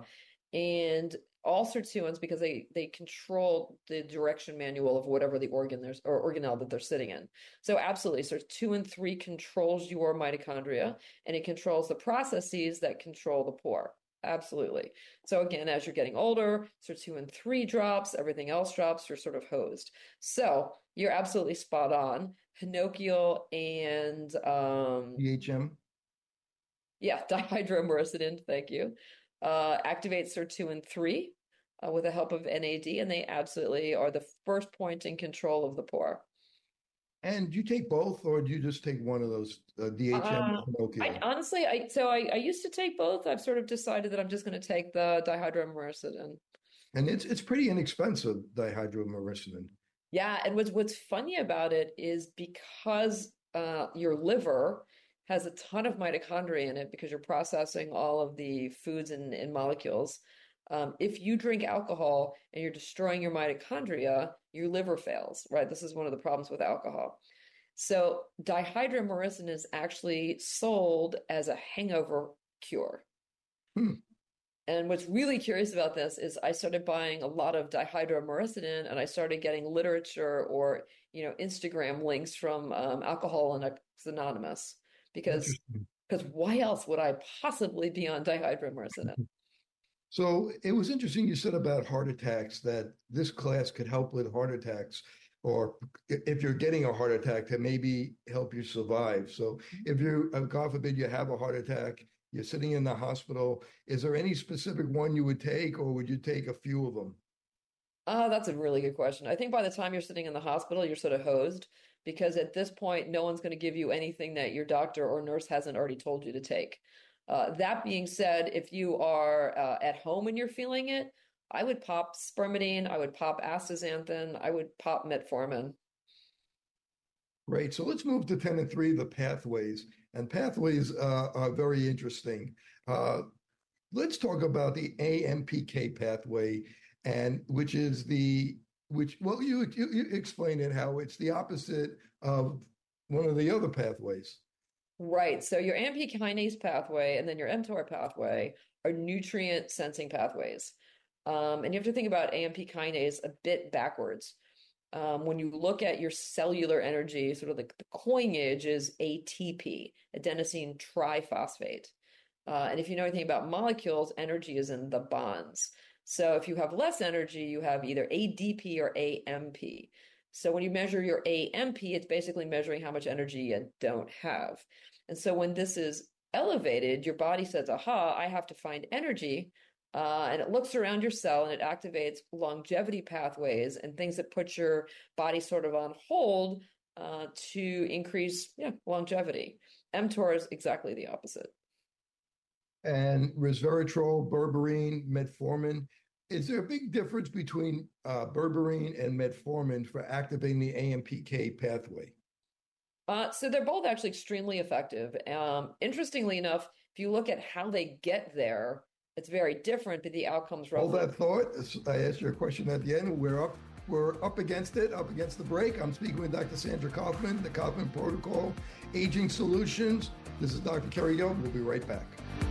And all sirtuins, because they, they control the direction manual of whatever the organ there's or organelle that they're sitting in. So absolutely, sirtuin three controls your mitochondria, and it controls the processes that control the pore. Absolutely. So again, as you're getting older, sirtuin three drops, everything else drops, you're sort of hosed. So you're absolutely spot on. Hinokial and um, D H M. Yeah, dihydromercidin, thank you. Uh, activate sirtuin three uh, with the help of N A D, and they absolutely are the first point in control of the pore. And do you take both, or do you just take one of those, uh, D H M Uh, and Hinokial? I, honestly, I so I, I used to take both. I've sort of decided that I'm just going to take the dihydromercidin. And it's it's pretty inexpensive, dihydromercidin. Yeah, and what's what's funny about it is because uh, your liver has a ton of mitochondria in it because you're processing all of the foods and, and molecules. Um, if you drink alcohol and you're destroying your mitochondria, your liver fails, right? This is one of the problems with alcohol. So dihydromericin is actually sold as a hangover cure. Hmm. And what's really curious about this is I started buying a lot of dihydromericin, and I started getting literature or, you know, Instagram links from um, Alcohol Anonymous, because because why else would I possibly be on dihydromericin? So it was interesting you said about heart attacks, that this class could help with heart attacks, or if you're getting a heart attack, to maybe help you survive. So if you, God forbid, you have a heart attack, you're sitting in the hospital, is there any specific one you would take, or would you take a few of them? Oh, that's a really good question. I think by the time you're sitting in the hospital, you're sort of hosed, because at this point, no one's going to give you anything that your doctor or nurse hasn't already told you to take. Uh, that being said, if you are uh, at home and you're feeling it, I would pop spermidine, I would pop astaxanthin, I would pop metformin. Great. So let's move to ten and three, the pathways. And pathways uh, are very interesting. Uh, let's talk about the A M P K pathway, and which is the, which, well, you, you, you explain it, how it's the opposite of one of the other pathways. Right. So your A M P kinase pathway and then your mTOR pathway are nutrient sensing pathways. Um, and you have to think about A M P kinase a bit backwards. Um, when you look at your cellular energy, sort of the, the coinage is A T P, adenosine triphosphate. Uh, and if you know anything about molecules, energy is in the bonds. So if you have less energy, you have either A D P or A M P. So when you measure your A M P, it's basically measuring how much energy you don't have. And so when this is elevated, your body says, aha, I have to find energy. Uh, and it looks around your cell and it activates longevity pathways and things that put your body sort of on hold uh, to increase yeah, longevity. mTOR is exactly the opposite. And resveratrol, berberine, metformin. Is there a big difference between uh, berberine and metformin for activating the A M P K pathway? Uh, so they're both actually extremely effective. Um, interestingly enough, if you look at how they get there, it's very different, but the outcomes roughly. Hold that thought. I asked you a question at the end. We're up. We're up against it, up against the break. I'm speaking with Doctor Sandra Kaufman, the Kaufman Protocol, Aging Solutions. This is Doctor Kerry Gelb. We'll be right back.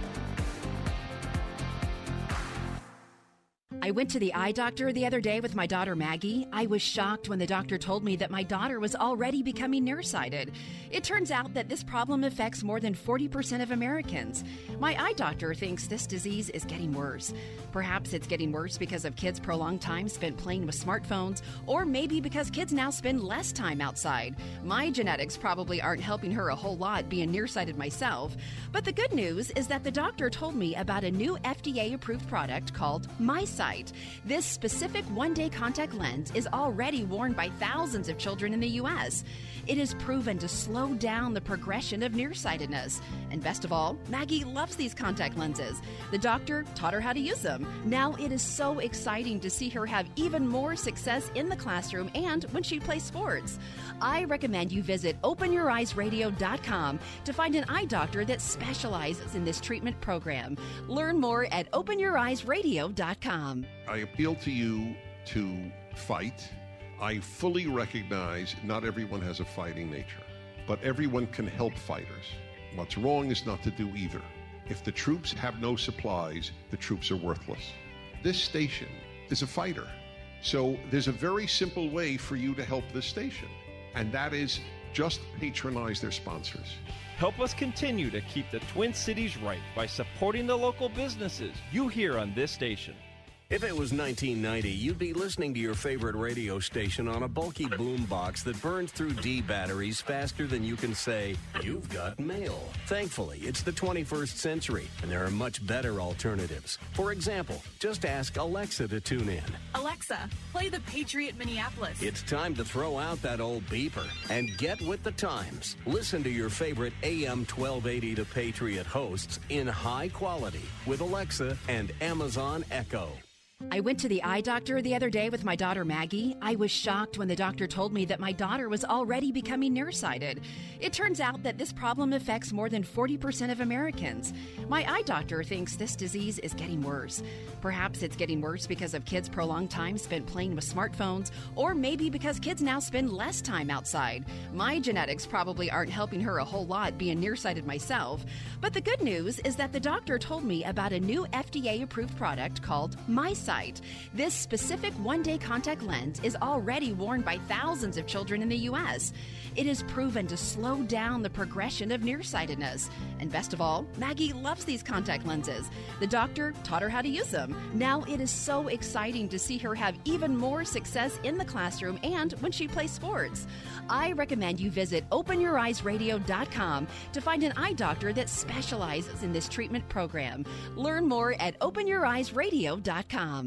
I went to the eye doctor the other day with my daughter Maggie. I was shocked when the doctor told me that my daughter was already becoming nearsighted. It turns out that this problem affects more than forty percent of Americans. My eye doctor thinks this disease is getting worse. Perhaps it's getting worse because of kids' prolonged time spent playing with smartphones, or maybe because kids now spend less time outside. My genetics probably aren't helping her a whole lot being nearsighted myself. But the good news is that the doctor told me about a new F D A-approved product called MiSight. This specific one-day contact lens is already worn by thousands of children in the U S. It is proven to slow down the progression of nearsightedness. And best of all, Maggie loves these contact lenses. The doctor taught her how to use them. Now it is so exciting to see her have even more success in the classroom and when she plays sports. I recommend you visit open your eyes radio dot com to find an eye doctor that specializes in this treatment program. Learn more at open your eyes radio dot com. I appeal to you to fight. I fully recognize not everyone has a fighting nature, but everyone can help fighters. What's wrong is not to do either. If the troops have no supplies, the troops are worthless. This station is a fighter. So there's a very simple way for you to help this station, and that is just patronize their sponsors. Help us continue to keep the Twin Cities right by supporting the local businesses you hear on this station. If it was nineteen ninety, you'd be listening to your favorite radio station on a bulky boombox that burns through D batteries faster than you can say, "You've got mail." Thankfully, it's the twenty-first century, and there are much better alternatives. For example, just ask Alexa to tune in. Alexa, play the Patriot Minneapolis. It's time to throw out that old beeper and get with the times. Listen to your favorite A M twelve eighty The Patriot hosts in high quality with Alexa and Amazon Echo. I went to the eye doctor the other day with my daughter Maggie. I was shocked when the doctor told me that my daughter was already becoming nearsighted. It turns out that this problem affects more than forty percent of Americans. My eye doctor thinks this disease is getting worse. Perhaps it's getting worse because of kids' prolonged time spent playing with smartphones, or maybe because kids now spend less time outside. My genetics probably aren't helping her a whole lot being nearsighted myself. But the good news is that the doctor told me about a new F D A-approved product called MiSight. This specific one-day contact lens is already worn by thousands of children in the U S. It is proven to slow down the progression of nearsightedness. And best of all, Maggie loves these contact lenses. The doctor taught her how to use them. Now it is so exciting to see her have even more success in the classroom and when she plays sports. I recommend you visit open your eyes radio dot com to find an eye doctor that specializes in this treatment program. Learn more at open your eyes radio dot com.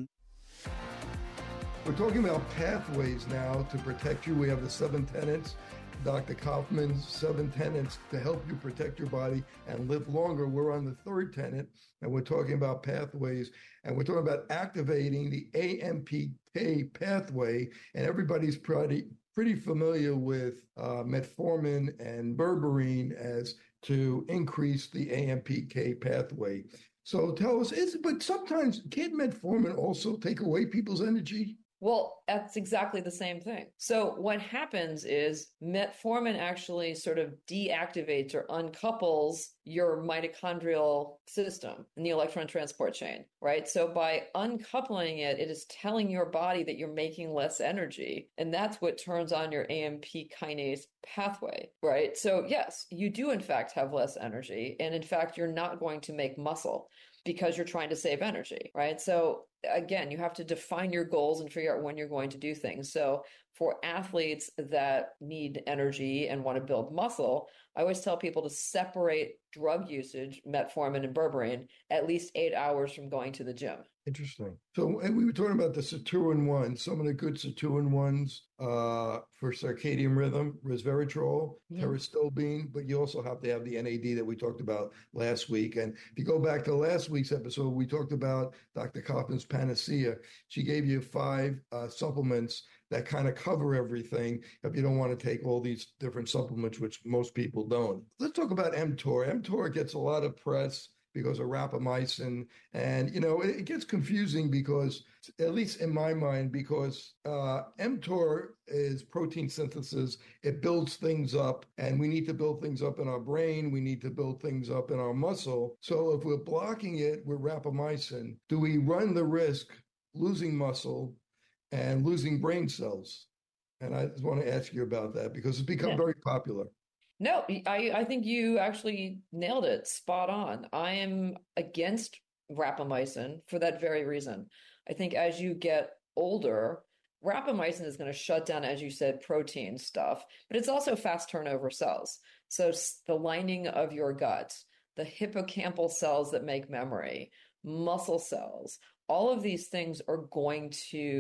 We're talking about pathways now to protect you. We have the seven tenets, Doctor Kaufman's seven tenets to help you protect your body and live longer. We're on the third tenet, and we're talking about pathways, and we're talking about activating the A M P K pathway, and everybody's pretty, pretty familiar with uh, metformin and berberine as to increase the A M P K pathway. So tell us, is but sometimes can't metformin also take away people's energy? Well, that's exactly the same thing. So what happens is metformin actually sort of deactivates or uncouples your mitochondrial system in the electron transport chain, right? So by uncoupling it, it is telling your body that you're making less energy. And that's what turns on your A M P kinase pathway, right? So yes, you do in fact have less energy. And in fact, you're not going to make muscle because you're trying to save energy, right? So again, you have to define your goals and figure out when you're going to do things. So for athletes that need energy and want to build muscle, I always tell people to separate drug usage, metformin and berberine, at least eight hours from going to the gym. Interesting. So and we were talking about the Sirtuin ones, some of the good Sirtuin ones uh, for circadian rhythm, resveratrol, mm-hmm. pterostilbene, but you also have to have the N A D that we talked about last week. And if you go back to last week's episode, we talked about Doctor Kaufman's panacea. She gave you five uh, supplements that kind of cover everything if you don't want to take all these different supplements, which most people don't. Let's talk about mTOR. mTOR gets a lot of press because of rapamycin. And, you know, it, it gets confusing because, at least in my mind, because uh, mTOR is protein synthesis. It builds things up, and we need to build things up in our brain. We need to build things up in our muscle. So if we're blocking it with rapamycin, do we run the risk losing muscle and losing brain cells? And I just want to ask you about that because it's become yeah. very popular. No, I, I think you actually nailed it. Spot on. I am against rapamycin for that very reason. I think as you get older, rapamycin is going to shut down, as you said, protein stuff, but it's also fast turnover cells. So the lining of your gut, the hippocampal cells that make memory, muscle cells, all of these things are going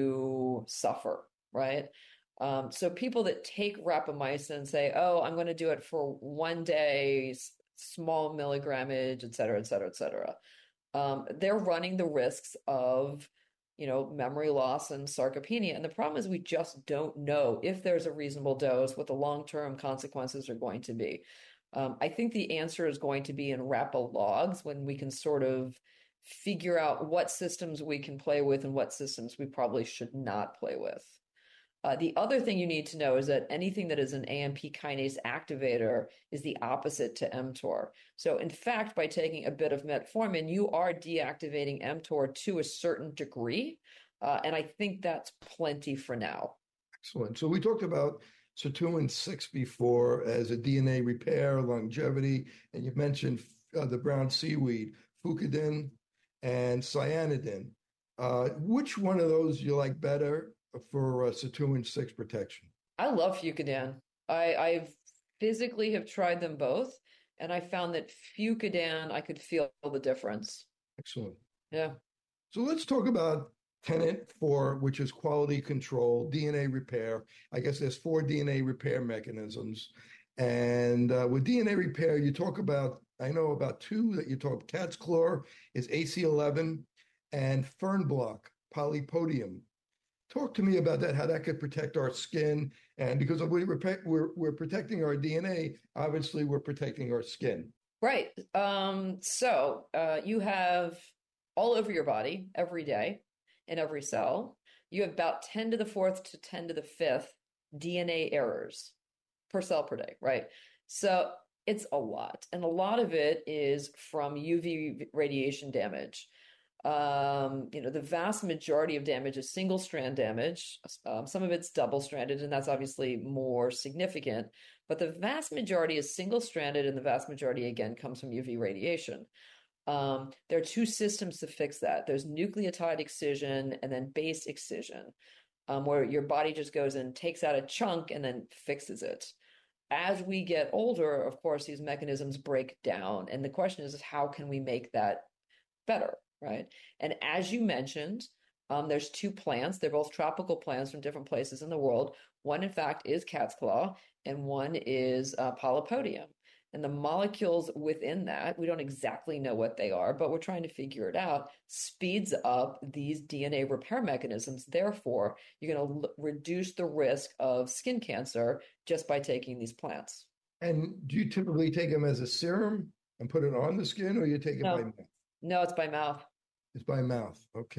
to suffer, right? Um, so people that take rapamycin say, oh, I'm going to do it for one day, small milligrammage, et cetera, et cetera, et cetera. Um, they're running the risks of, you know, memory loss and sarcopenia. And the problem is we just don't know if there's a reasonable dose, what the long-term consequences are going to be. Um, I think the answer is going to be in rapalogs when we can sort of figure out what systems we can play with and what systems we probably should not play with. Uh, the other thing you need to know is that anything that is an A M P kinase activator is the opposite to mTOR. So in fact, by taking a bit of metformin, you are deactivating mTOR to a certain degree. Uh, and I think that's plenty for now. Excellent. So we talked about Sirtuin six before as a D N A repair, longevity, and you mentioned uh, the brown seaweed, fucodin and cyanidin. Uh, which one of those you like better for uh, Sirtuin six protection? I love fucodin. I I've physically have tried them both, and I found that fucodin, I could feel the difference. Excellent. Yeah. So let's talk about tenet four, which is quality control, D N A repair. I guess there's four D N A repair mechanisms. And uh, with D N A repair, you talk about, I know about two that you talk, cat's claw is A C eleven and fern block, polypodium. Talk to me about that, how that could protect our skin. And because we we're, we're protecting our D N A, obviously we're protecting our skin. Right. Um, so uh, you have all over your body every day in every cell, you have about ten to the fourth to ten to the fifth D N A errors per cell per day, right? So it's a lot. And a lot of it is from U V radiation damage. Um, you know, the vast majority of damage is single strand damage. Um, some of it's double stranded, and that's obviously more significant. But the vast majority is single stranded, and the vast majority, again, comes from U V radiation. Um, there are two systems to fix that. There's nucleotide excision and then base excision, um, where your body just goes and takes out a chunk and then fixes it. As we get older, of course, these mechanisms break down. And the question is, how can we make that better? Right. And as you mentioned, um, there's two plants. They're both tropical plants from different places in the world. One, in fact, is cat's claw, and one is uh, polypodium. And the molecules within that, we don't exactly know what they are, but we're trying to figure it out, speeds up these D N A repair mechanisms. Therefore, you're going to l- reduce the risk of skin cancer just by taking these plants. And do you typically take them as a serum and put it on the skin, or you take it no. by mouth? No, it's by mouth. It's by mouth. Okay.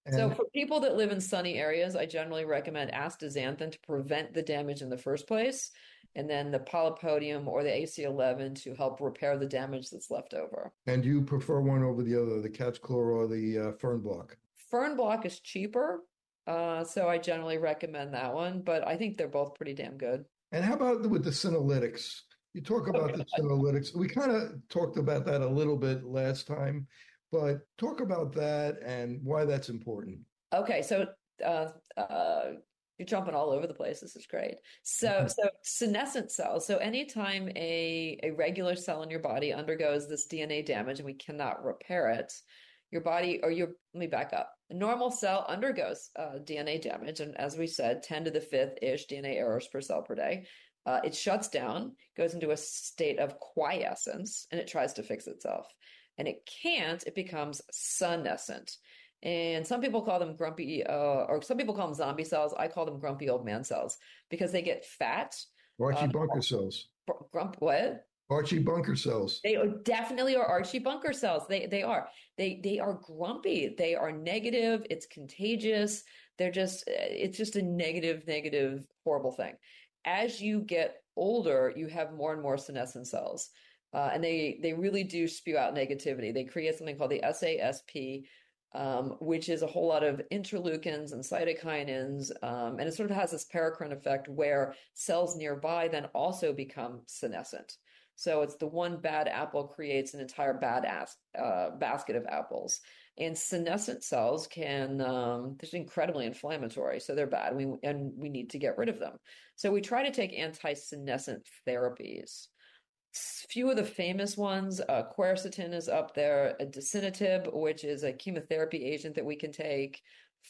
So And- for people that live in sunny areas, I generally recommend astaxanthin to prevent the damage in the first place, and then the polypodium or the A C eleven to help repair the damage that's left over. And do you prefer one over the other, the cat's claw or the uh, fern block? Fern block is cheaper, uh, so I generally recommend that one, but I think they're both pretty damn good. And how about with the senolytics? You talk about the senolytics. We kind of talked about that a little bit last time, but talk about that and why that's important. Okay, so uh, uh, you're jumping all over the place. This is great. So, so senescent cells. So anytime a, a regular cell in your body undergoes this D N A damage and we cannot repair it, your body, or your, let me back up. A normal cell undergoes uh, D N A damage. And as we said, ten to the fifth-ish D N A errors per cell per day. Uh, it shuts down, goes into a state of quiescence, and it tries to fix itself. And it can't, it becomes senescent. And some people call them grumpy, uh, or some people call them zombie cells. I call them grumpy old man cells because they get fat. Archie um, Bunker cells. Grump, what? Archie Bunker cells. They are definitely are Archie Bunker cells. They they are. They they are grumpy. They are negative. It's contagious. They're just, it's just a negative, negative, horrible thing. As you get older, you have more and more senescent cells. Uh, and they, they really do spew out negativity. They create something called the S A S P, um, which is a whole lot of interleukins and cytokinins. Um, and it sort of has this paracrine effect where cells nearby then also become senescent. So it's the one bad apple creates an entire bad ass, uh, basket of apples. And senescent cells can, um, they're incredibly inflammatory, so they're bad, we, and we need to get rid of them. So we try to take anti-senescent therapies. Few of the famous ones, uh, quercetin is up there, a dasatinib, which is a chemotherapy agent that we can take,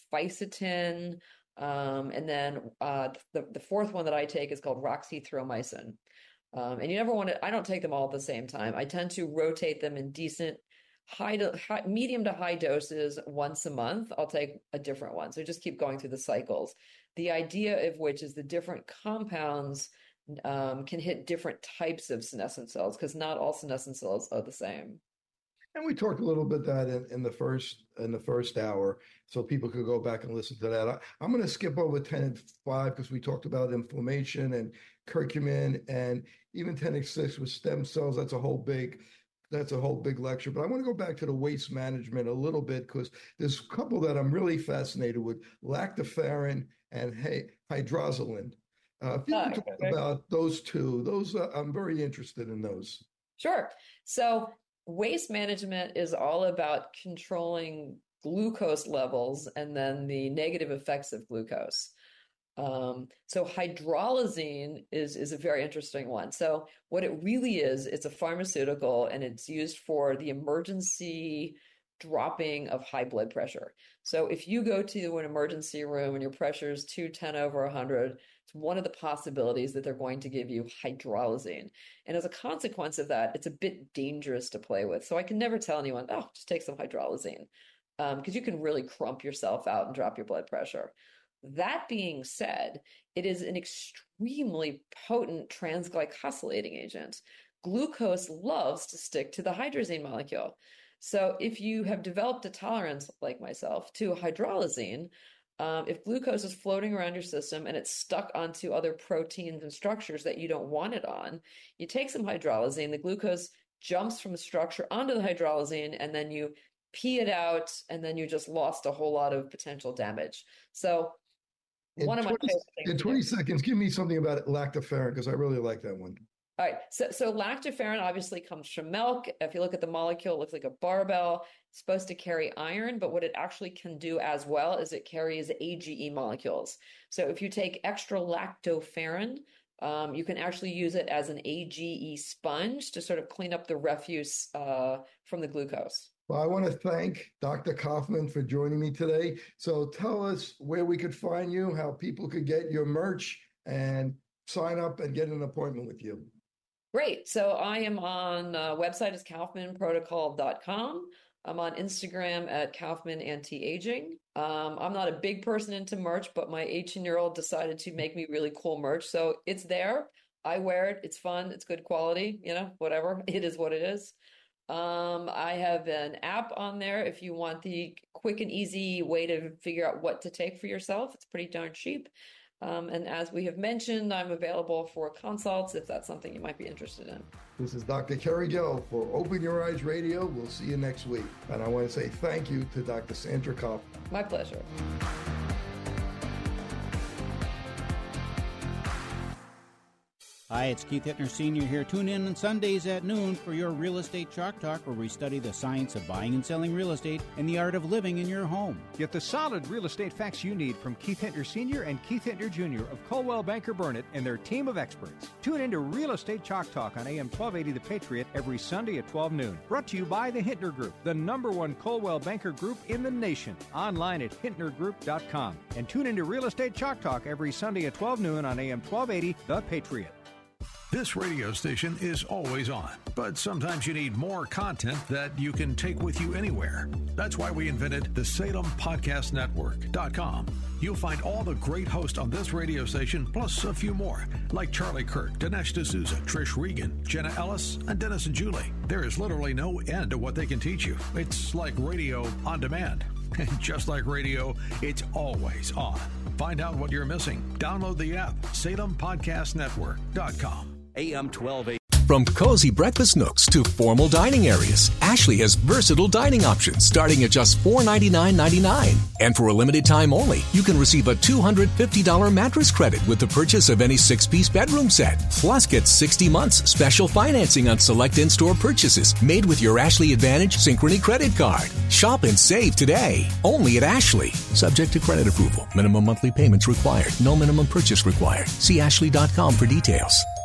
fisetin, um, and then uh, the, the fourth one that I take is called roxythromycin. Um, and you never want to, I don't take them all at the same time. I tend to rotate them in decent, high to high, medium to high doses once a month. I'll take a different one. So just keep going through the cycles. The idea of which is the different compounds um, can hit different types of senescent cells because not all senescent cells are the same. And we talked a little bit that in, in the first in the first hour, so people could go back and listen to that. I, I'm going to skip over ten and five because we talked about inflammation and curcumin, and even ten and six with stem cells. That's a whole big that's a whole big lecture. But I want to go back to the waste management a little bit because there's a couple that I'm really fascinated with: lactoferrin and hey, hydroxylin. Uh, if you can talk okay. about those two, those uh, I'm very interested in those. Sure. So waste management is all about controlling glucose levels and then the negative effects of glucose. Um, so hydralazine is, is a very interesting one. So what it really is, it's a pharmaceutical and it's used for the emergency dropping of high blood pressure. So if you go to an emergency room and your pressure is two ten over one hundred, it's one of the possibilities that they're going to give you hydralazine. And as a consequence of that, it's a bit dangerous to play with. So I can never tell anyone, oh, just take some hydralazine, because um, you can really crump yourself out and drop your blood pressure. That being said, it is an extremely potent transglycosylating agent. Glucose loves to stick to the hydrazine molecule. So if you have developed a tolerance, like myself, to hydralazine, um, if glucose is floating around your system and it's stuck onto other proteins and structures that you don't want it on, you take some hydralazine, the glucose jumps from the structure onto the hydralazine, and then you pee it out, and then you just lost a whole lot of potential damage. So in one of my twenty, favorite things in twenty seconds, give me something about lactoferrin because I really like that one. All right, so, so lactoferrin obviously comes from milk. If you look at the molecule, it looks like a barbell. It's supposed to carry iron, but what it actually can do as well is it carries A G E molecules. So if you take extra lactoferrin, um, you can actually use it as an A G E sponge to sort of clean up the refuse uh, from the glucose. Well, I want to thank Doctor Kaufman for joining me today. So tell us where we could find you, how people could get your merch, and sign up and get an appointment with you. Great. So I am on uh, website is kaufman protocol dot com. I'm on Instagram at Kaufman Anti-Aging. Um, I'm not a big person into merch, but my eighteen-year-old decided to make me really cool merch. So it's there. I wear it. It's fun. It's good quality. You know, whatever. It is what it is. Um, I have an app on there if you want the quick and easy way to figure out what to take for yourself. It's pretty darn cheap. Um, and as we have mentioned, I'm available for consults if that's something you might be interested in. This is Doctor Kerry Joe for Open Your Eyes Radio. We'll see you next week. And I want to say thank you to Doctor Sandra Kopp. My pleasure. Hi, it's Keith Hittner Senior here. Tune in on Sundays at noon for your Real Estate Chalk Talk, where we study the science of buying and selling real estate and the art of living in your home. Get the solid real estate facts you need from Keith Hittner Senior and Keith Hittner Junior of Coldwell Banker Burnett and their team of experts. Tune in to Real Estate Chalk Talk on A M twelve eighty The Patriot every Sunday at twelve noon. Brought to you by the Hittner Group, the number one Coldwell Banker Group in the nation. Online at hittner group dot com. And tune in to Real Estate Chalk Talk every Sunday at twelve noon on A M twelve eighty The Patriot. This radio station is always on, but sometimes you need more content that you can take with you anywhere. That's why we invented the Salem Podcast Network dot com. You'll find all the great hosts on this radio station, plus a few more, like Charlie Kirk, Dinesh D'Souza, Trish Regan, Jenna Ellis, and Dennis and Julie. There is literally no end to what they can teach you. It's like radio on demand. And just like radio, it's always on. Find out what you're missing. Download the app, Salem Podcast Network dot com. A M twelve eighty. From cozy breakfast nooks to formal dining areas, Ashley has versatile dining options starting at just four ninety-nine ninety-nine. And for a limited time only, you can receive a two hundred fifty dollars mattress credit with the purchase of any six-piece bedroom set. Plus, get sixty months special financing on select in-store purchases made with your Ashley Advantage Synchrony credit card. Shop and save today, only at Ashley. Subject to credit approval. Minimum monthly payments required. No minimum purchase required. See ashley dot com for details.